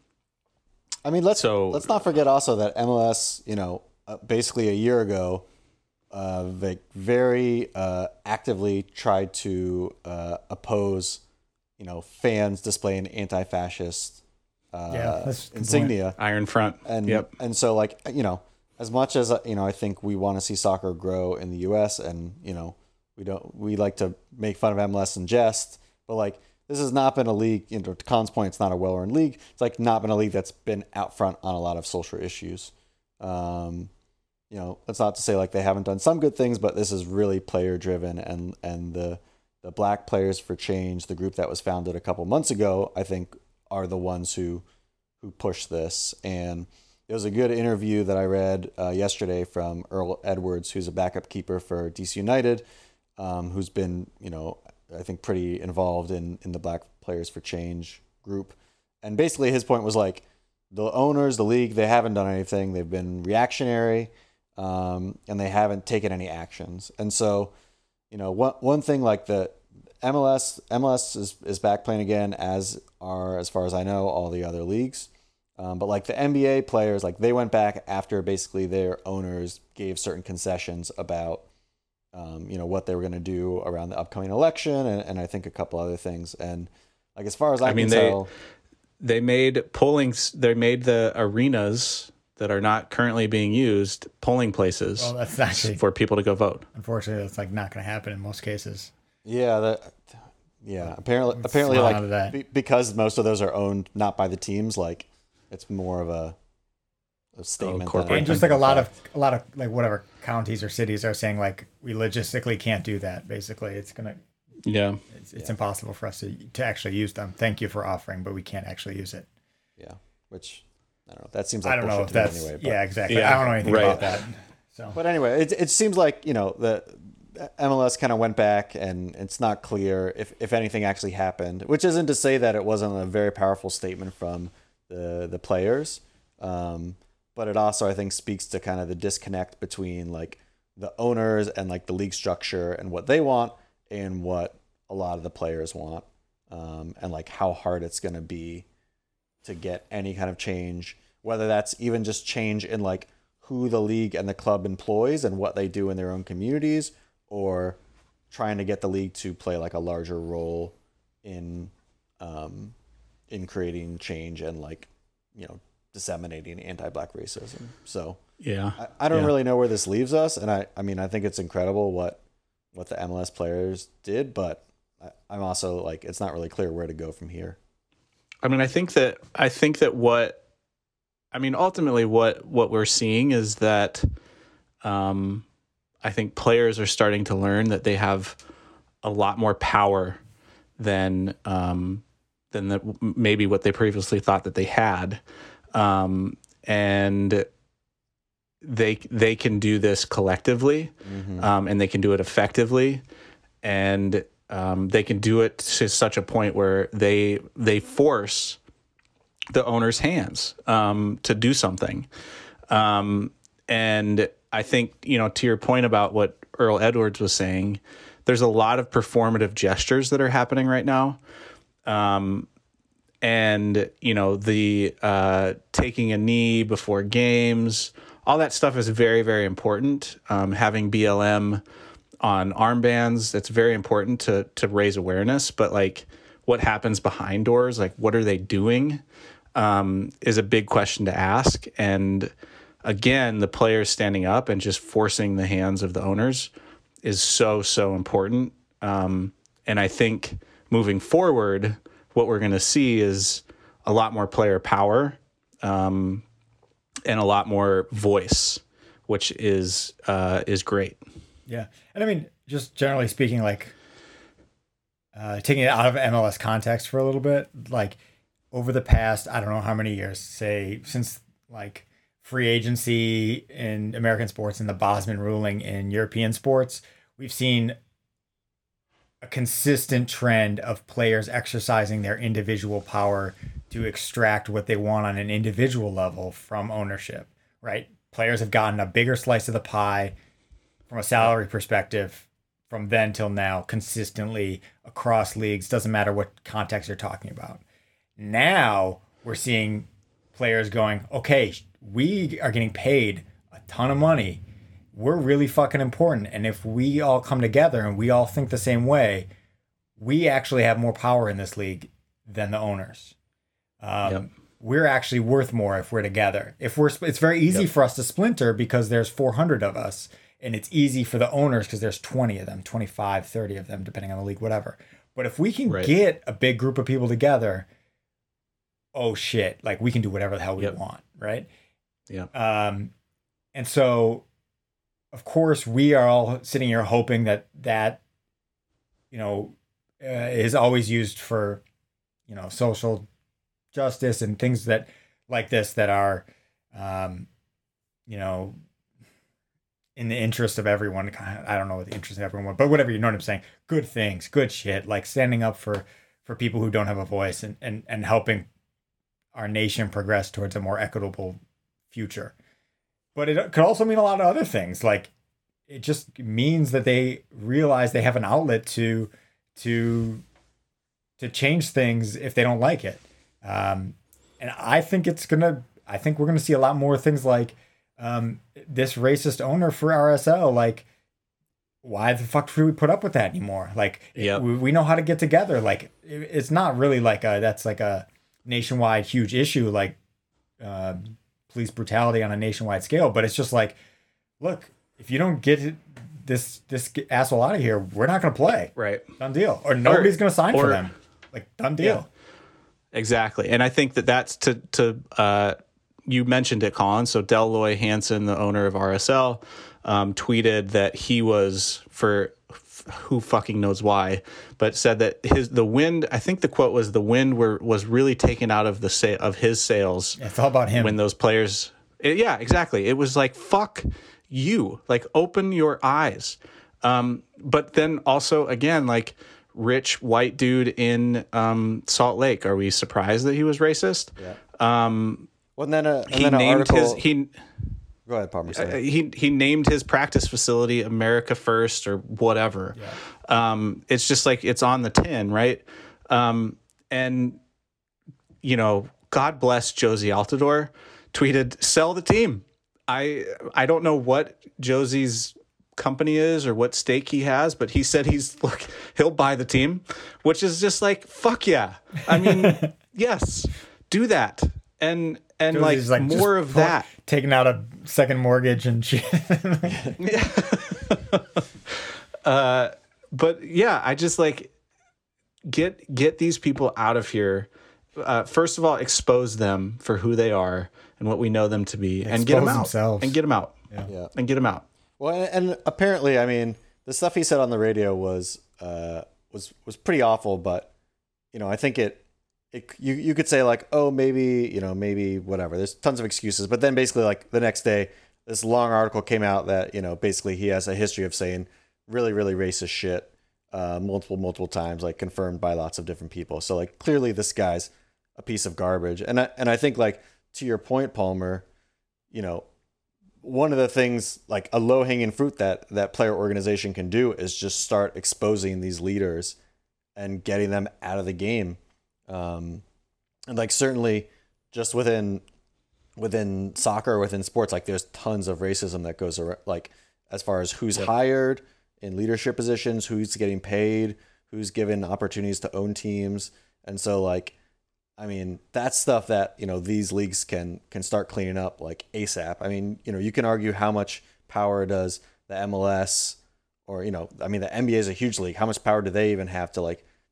I mean, let's So- let's not forget also that M L S, you know, uh, basically a year ago, uh, they very uh, actively tried to uh, oppose, you know, fans displaying anti-fascist uh, Yeah, that's a good insignia. Iron Front. And yep. and so like you know, as much as uh, you know, I think we want to see soccer grow in the U S, and you know, we don't we like to make fun of M L S in jest, but like this has not been a league. You know, to Khan's point, it's not a well-run league. It's like not been a league that's been out front on a lot of social issues. Um, you know, that's not to say like they haven't done some good things, but this is really player-driven, and and the the Black Players for Change, the group that was founded a couple months ago, I think are the ones who who push this. And there was a good interview that I read uh, yesterday from Earl Edwards, who's a backup keeper for D C United, um, who's been, you know, I think pretty involved in, in the Black Players for Change group. And basically his point was like, the owners, the league, they haven't done anything. They've been reactionary, um, and they haven't taken any actions. And so, you know, one one thing like the M L S, M L S is, is back playing again, as are, as far as I know, all the other leagues. Um, but like the N B A players, like they went back after basically their owners gave certain concessions about, um, you know, what they were going to do around the upcoming election, and, and I think a couple other things. And like as far as I, I mean, can they tell, they made polling. They made the arenas that are not currently being used polling places Well, that's actually, for people to go vote. unfortunately, that's like not going to happen in most cases. yeah, that, yeah, apparently, Let's apparently, smile to that. like be, because most of those are owned not by the teams, like it's more of a, a statement. that- corporate And just like a lot of a lot of like whatever counties or cities are saying, like we logistically can't do that. Basically, it's gonna Yeah. it's, it's impossible for us to to actually use them. Thank you for offering, but we can't actually use it. yeah, which I don't know. That seems like I don't know bullshit if to me that's anyway. But, yeah exactly. Yeah, I don't know anything right. about that. So But anyway, it it seems like, you know, the M L S kind of went back, and it's not clear if, if anything actually happened, which isn't to say that it wasn't a very powerful statement from the the players. Um, but it also, I think, speaks to kind of the disconnect between like the owners and like the league structure and what they want and what a lot of the players want, um, and like how hard it's going to be to get any kind of change, whether that's even just change in like who the league and the club employs and what they do in their own communities, or trying to get the league to play like a larger role in um, in creating change and like, you know, disseminating anti-Black racism. So Yeah. I, I don't Yeah. really know where this leaves us, and I, I mean I think it's incredible what what the M L S players did, but I, I'm also like it's not really clear where to go from here. I mean, I think that I think that what I mean ultimately what what we're seeing is that um, I think players are starting to learn that they have a lot more power than um, than the, maybe what they previously thought that they had, um, and they they can do this collectively, Mm-hmm. um, and they can do it effectively, and um, they can do it to such a point where they they force the owner's hands um, to do something. Um, and I think, you know, to your point about what Earl Edwards was saying, there's a lot of performative gestures that are happening right now. Um, and, you know, the uh, taking a knee before games, all that stuff is very, very important. Um, having B L M on armbands, that's very important to to raise awareness. But, like, what happens behind doors, like, what are they doing, um, is a big question to ask. And, again, the players standing up and just forcing the hands of the owners is so, so important. Um, and I think moving forward, what we're going to see is a lot more player power, um, and a lot more voice, which is uh, is great. Yeah, and I mean, just generally speaking, like uh, taking it out of M L S context for a little bit, like over the past, I don't know how many years, say since like free agency in American sports and the Bosman ruling in European sports, we've seen a consistent trend of players exercising their individual power to extract what they want on an individual level from ownership, right? Players have gotten a bigger slice of the pie from a salary perspective from then till now, consistently across leagues. Doesn't matter what context you're talking about. Now we're seeing players going, okay, we are getting paid a ton of money. We're really fucking important. And if we all come together and we all think the same way, we actually have more power in this league than the owners. Um, yep. We're actually worth more if we're together. If we're, it's very easy yep. for us to splinter because there's four hundred of us, and it's easy for the owners because there's twenty of them, twenty-five, thirty of them, depending on the league, whatever. But if we can right. get a big group of people together, oh shit, like we can do whatever the hell we yep. want, right? Yeah. Um, and so, of course, we are all sitting here hoping that that, you know, uh, is always used for, you know, social justice and things that like this that are, um, you know, in the interest of everyone. I don't know what the interest of everyone, but whatever, you know what I'm saying? Good things, good shit, like standing up for, for people who don't have a voice and, and, and helping our nation progress towards a more equitable future. But it could also mean a lot of other things. Like it just means that they realize they have an outlet to, to, to change things if they don't like it. Um, and I think it's going to, I think we're going to see a lot more things like, um, this racist owner for R S L. Like, why the fuck should we put up with that anymore? Like, yep. we, we know how to get together. Like, it, it's not really like a, that's like a nationwide huge issue, like, uh, police brutality on a nationwide scale. But it's just like, look, if you don't get this, this asshole out of here, we're not going to play. Right. Done deal. Or nobody's going to sign or, for them. Like, done deal. Yeah. Exactly. And I think that that's to, to, uh, you mentioned it, Colin. So Del Loy Hansen, the owner of R S L, um, tweeted that he was, for f- who fucking knows why, but said that his, the wind, I think the quote was, the wind were, was really taken out of the sa- of his sails. Yeah, it's all about him. When those players, it, yeah, exactly. It was like, fuck you, like open your eyes. Um, but then also again, like, rich white dude in um, Salt Lake. Are we surprised that he was racist? Yeah. Um, well, and then, a, and he then named article... his he. Go ahead, Palmer. Uh, he he named his practice facility America First or whatever. Yeah. Um, it's just like it's on the tin, right? Um, and you know, God bless Josie Altador. Tweeted, "Sell the team." I I don't know what Josie's company is or what stake he has, but he said he's look he'll buy the team, which is just like fuck yeah. I mean, yes, do that and and like, like more of pull, that. Taking out a second mortgage and shit. Yeah. uh, but yeah, I just like get get these people out of here. Uh, first of all, expose them for who they are and what we know them to be, expose and get them out themselves. and get them out yeah. yeah. and get them out. Well, and, and apparently, I mean, the stuff he said on the radio was uh, was was pretty awful. But you know, I think it, it you you could say like, oh, maybe you know, maybe whatever. There's tons of excuses. But then basically, like the next day, this long article came out that you know, basically he has a history of saying really, really racist shit uh, multiple, multiple times, like confirmed by lots of different people. So like clearly, this guy's a piece of garbage. And I and I think like to your point, Palmer, you know. One of the things, like a low-hanging fruit that that player organization can do is just start exposing these leaders and getting them out of the game. Um, and like certainly just within within soccer, within sports, like there's tons of racism that goes around, like as far as who's yep. hired in leadership positions, who's getting paid, who's given opportunities to own teams. And so like, I mean, that's stuff that, you know, these leagues can can start cleaning up like ASAP. I mean, you know, you can argue how much power does the M L S or, you know, I mean, the N B A is a huge league. How much power do they even have to like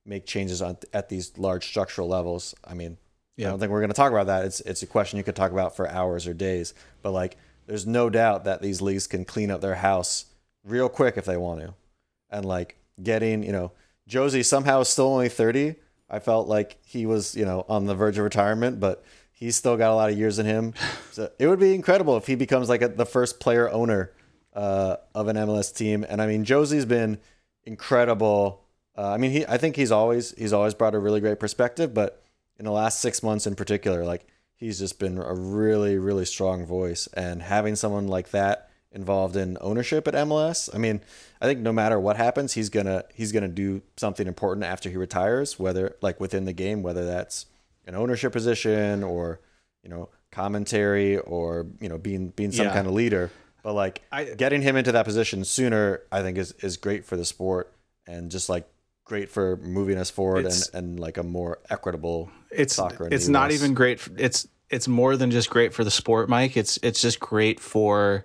make changes on at these large structural levels. I mean, Yeah. I don't think we're going to talk about that. It's it's a question you could talk about for hours or days. But like, there's no doubt that these leagues can clean up their house real quick if they want to, and like getting, you know, Josie somehow is still only thirty. I felt like he was, you know, on the verge of retirement, but he's still got a lot of years in him. So it would be incredible if he becomes like a, the first player owner uh, of an M L S team. And I mean, Josie's been incredible. Uh, I mean, he I think he's always he's always brought a really great perspective, but in the last six months in particular, like he's just been a really really strong voice. And having someone like that involved in ownership at M L S, I mean, I think no matter what happens, he's gonna he's gonna do something important after he retires, whether like within the game, whether that's an ownership position or, you know, commentary or, you know, being being some Yeah. kind of leader. But like I- getting him into that position sooner, I think is is great for the sport and just like great for moving us forward and, It's- and like a more equitable It's soccer in the it's not U S. even great. For, it's it's more than just great for the sport, Mike. It's it's just great for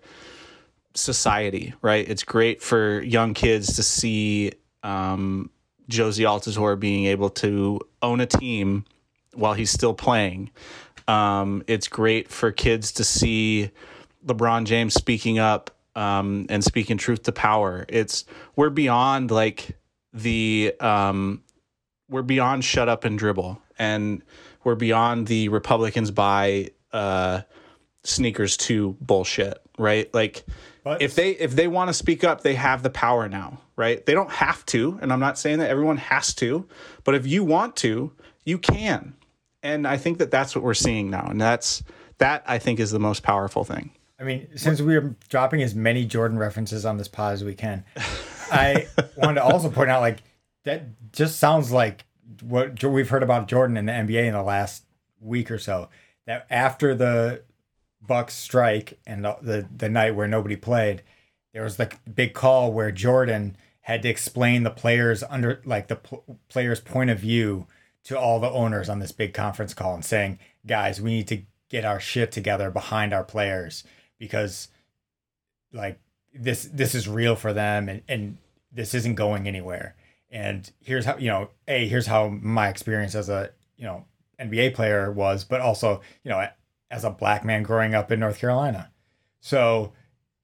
society, right? It's great for young kids to see um, Josie Altazor being able to own a team while he's still playing. Um, it's great for kids to see LeBron James speaking up um, and speaking truth to power. It's we're beyond like the um, we're beyond shut up and dribble, and we're beyond the Republicans buy uh, sneakers too bullshit, right? Like But- if they if they want to speak up, they have the power now, right? They don't have to, and I'm not saying that everyone has to, but if you want to, you can. And I think that that's what we're seeing now, and that's that I think is the most powerful thing. I mean, since we are dropping as many Jordan references on this pod as we can, I wanted to also point out, like, that just sounds like what Jo- we've heard about Jordan in the N B A in the last week or so. That after the Bucks strike and the the, the night where nobody played, there was like a big call where Jordan had to explain the players under like the pl- players' point of view to all the owners on this big conference call and saying, guys, we need to get our shit together behind our players because like this this is real for them and, and this isn't going anywhere. And here's how, you know, A, here's how my experience as a, you know, N B A player was, but also, you know, as a black man growing up in North Carolina. So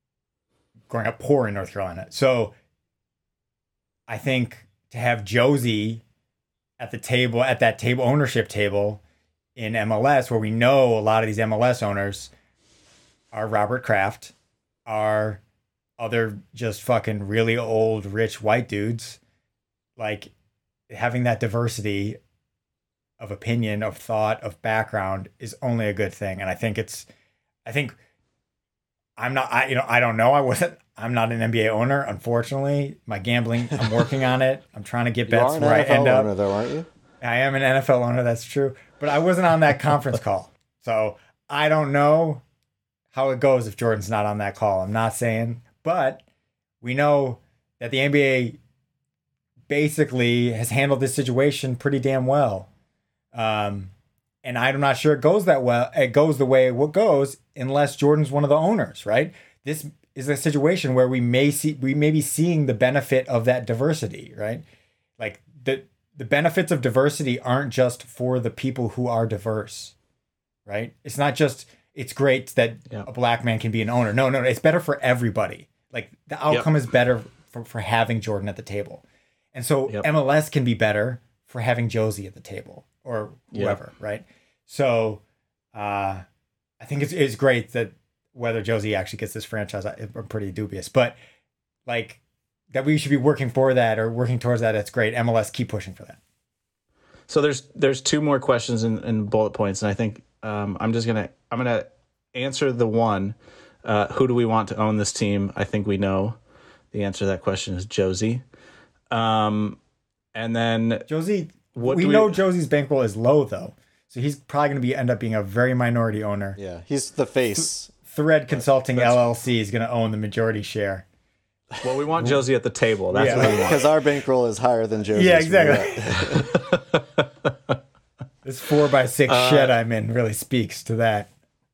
growing up poor in North Carolina. So I think to have Josie at the table, at that table, ownership table in M L S, where we know a lot of these M L S owners are Robert Kraft, are other just fucking really old, rich white dudes, like having that diversity of opinion, of thought, of background is only a good thing. And I think it's, I think I'm not, I, you know, I don't know. I wasn't, I'm not an N B A owner, unfortunately. My gambling, I'm working on it. I'm trying to get You bets are an where I N F L end up. owner, though, aren't you? I am an N F L owner, that's true. But I wasn't on that conference call. So I don't know how it goes if Jordan's not on that call. I'm not saying, but we know that the N B A basically has handled this situation pretty damn well. Um, and I'm not sure it goes that well. It goes the way it goes unless Jordan's one of the owners, right? This is a situation where we may see, we may be seeing the benefit of that diversity, right? Like the, the benefits of diversity aren't just for the people who are diverse, right? It's not just, it's great that Yeah. a black man can be an owner. No, no, it's better for everybody. Like the outcome is better for, for having Jordan at the table. And so Yep. M L S can be better for having Josie at the table or whoever, right? So uh, I think it's, it's great that whether Josie actually gets this franchise, I, I'm pretty dubious, but like that we should be working for that or working towards that. It's great. M L S, keep pushing for that. So there's there's two more questions in, in bullet points, and I think um, I'm just gonna I'm gonna answer the one. Uh, who do we want to own this team? I think we know the answer to that question is Josie. Um, and then Josie, What we do we- know Josie's bankroll is low though. So he's probably going to be end up being a very minority owner. Yeah, he's the face. Thread Consulting L L C is going to own the majority share. well, we want Josie at the table. That's Yeah. what we want. Because our bankroll is higher than Josie's. Yeah, exactly. This four by six Uh, shed I'm in really speaks to that.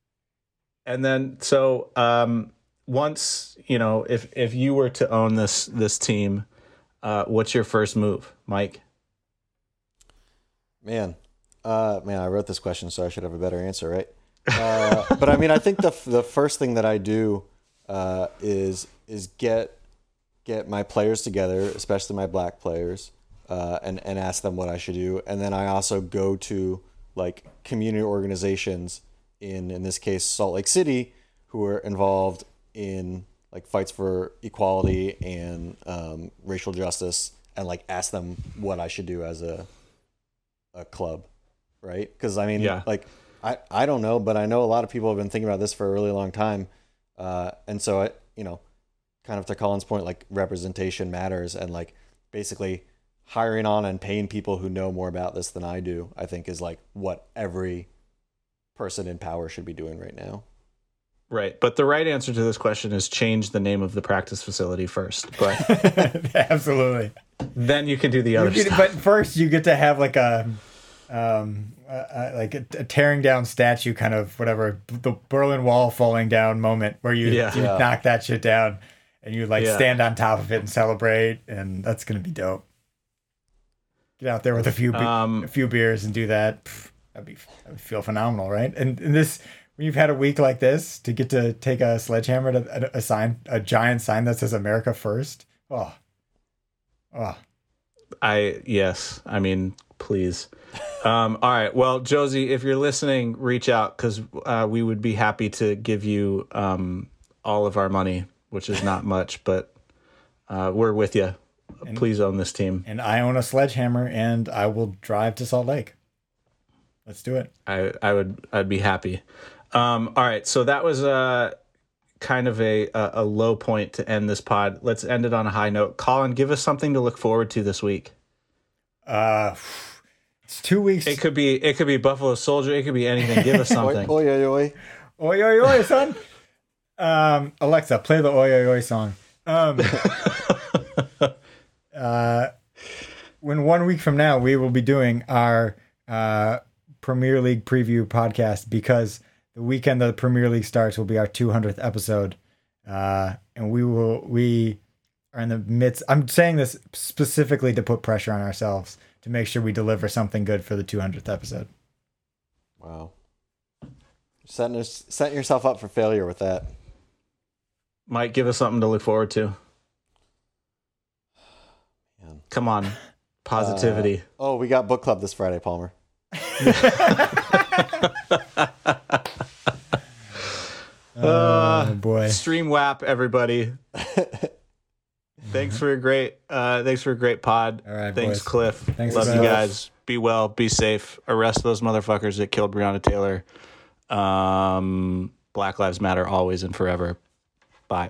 And then so um, once you know if if you were to own this this team, uh, what's your first move, Mike? Man, uh, man, I wrote this question, so I should have a better answer, right? Uh, but I mean, I think the the first thing that I do uh, is is get get my players together, especially my black players, uh, and and ask them what I should do, and then I also go to like community organizations in in this case Salt Lake City, who are involved in like fights for equality and um, racial justice, and like ask them what I should do as a a club, right? Because I mean, Yeah. like I I don't know, but I know a lot of people have been thinking about this for a really long time, uh, and so I you know, kind of to Colin's point, like representation matters, and like basically hiring on and paying people who know more about this than I do, I think is like what every person in power should be doing right now. Right. But the right answer to this question is change the name of the practice facility first. But Absolutely. then you can do the other You get- stuff. but first, you get to have like a, um, uh, uh, like a, a tearing down statue, kind of whatever, the Berlin Wall falling down moment where you, Yeah. you Yeah. knock that shit down and you like Yeah. stand on top of it and celebrate, and that's gonna be dope. Get out there with a few be- Um, a few beers and do that. Pff, that'd be that would feel phenomenal, right? And, and this. When you've had a week like this, to get to take a sledgehammer to a, a sign, a giant sign that says America First. Oh, oh, I yes. I mean, please. Um, all right. Well, Josie, if you're listening, reach out because uh, we would be happy to give you um, all of our money, which is not much, but uh, we're with you. Please own this team. and I own a sledgehammer, and I will drive to Salt Lake. Let's do it. I I would I'd be happy. Um, all right. So that was uh, kind of a, a a low point to end this pod. Let's end it on a high note. Colin, give us something to look forward to this week. Uh, it's two weeks. It could be it could be Buffalo Soldier. It could be anything. Give us Oi, something. oi, oi, oi. Oi, oi, oi, son. um, Alexa, play the oi, oi, oi song. Um, uh, when one week from now, we will be doing our uh, Premier League preview podcast, because the weekend that the Premier League starts will be our two hundredth episode. Uh, and we will, we are in the midst, I'm saying this specifically to put pressure on ourselves to make sure we deliver something good for the two hundredth episode. Wow. Setting, setting yourself up for failure with that. Mike, give us something to look forward to. Man. Come on. Positivity. Uh, oh, we got book club this Friday, Palmer. Oh, boy. Stream W A P, everybody. Thanks for a great uh thanks for a great pod. All right, thanks, boys. Cliff. Thanks, Love you Cliff. guys. Be well, be safe. Arrest those motherfuckers that killed Breonna Taylor. Um Black Lives Matter always and forever. Bye.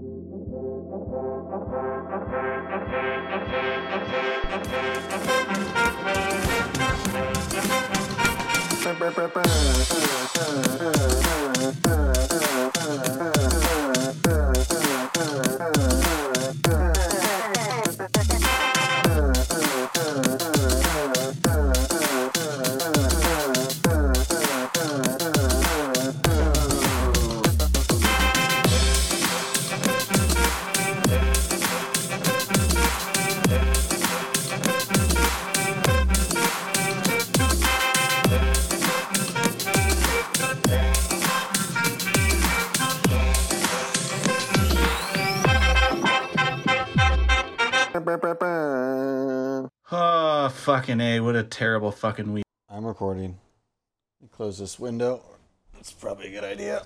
Oh, fucking A. What a terrible fucking week. I'm recording. Close this window. It's probably a good idea.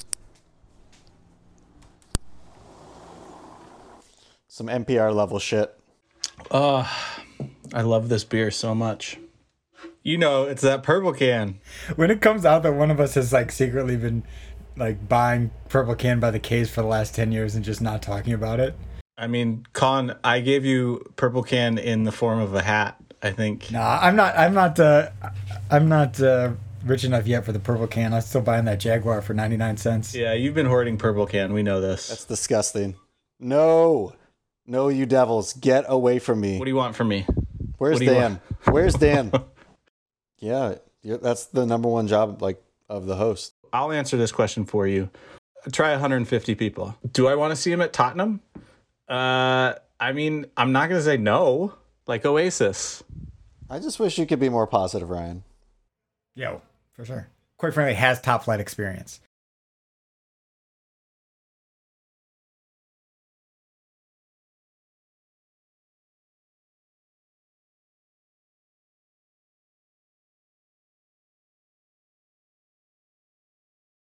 Some N P R level shit. Oh, I love this beer so much. You know, it's that purple can. When it comes out that one of us has like secretly been like buying Purple Can by the case for the last ten years and just not talking about it. I mean, Con, I gave you purple can in the form of a hat, I think. Nah, I'm not, I'm not, uh, I'm not, uh, rich enough yet for the Purple Can. I'm still buying that Jaguar for ninety-nine cents. Yeah, you've been hoarding purple can. We know this. That's disgusting. No. No, you devils. Get away from me. What do you want from me? Where's what do you Dan? Where's Dan? Yeah, you're- that's the number one job like of the host. I'll answer this question for you. Try one hundred fifty people. Do I want to see him at Tottenham? Uh, I mean, I'm not going to say no. Like Oasis. I just wish you could be more positive, Ryan. Yo, for sure. Quite frankly, has top flight experience.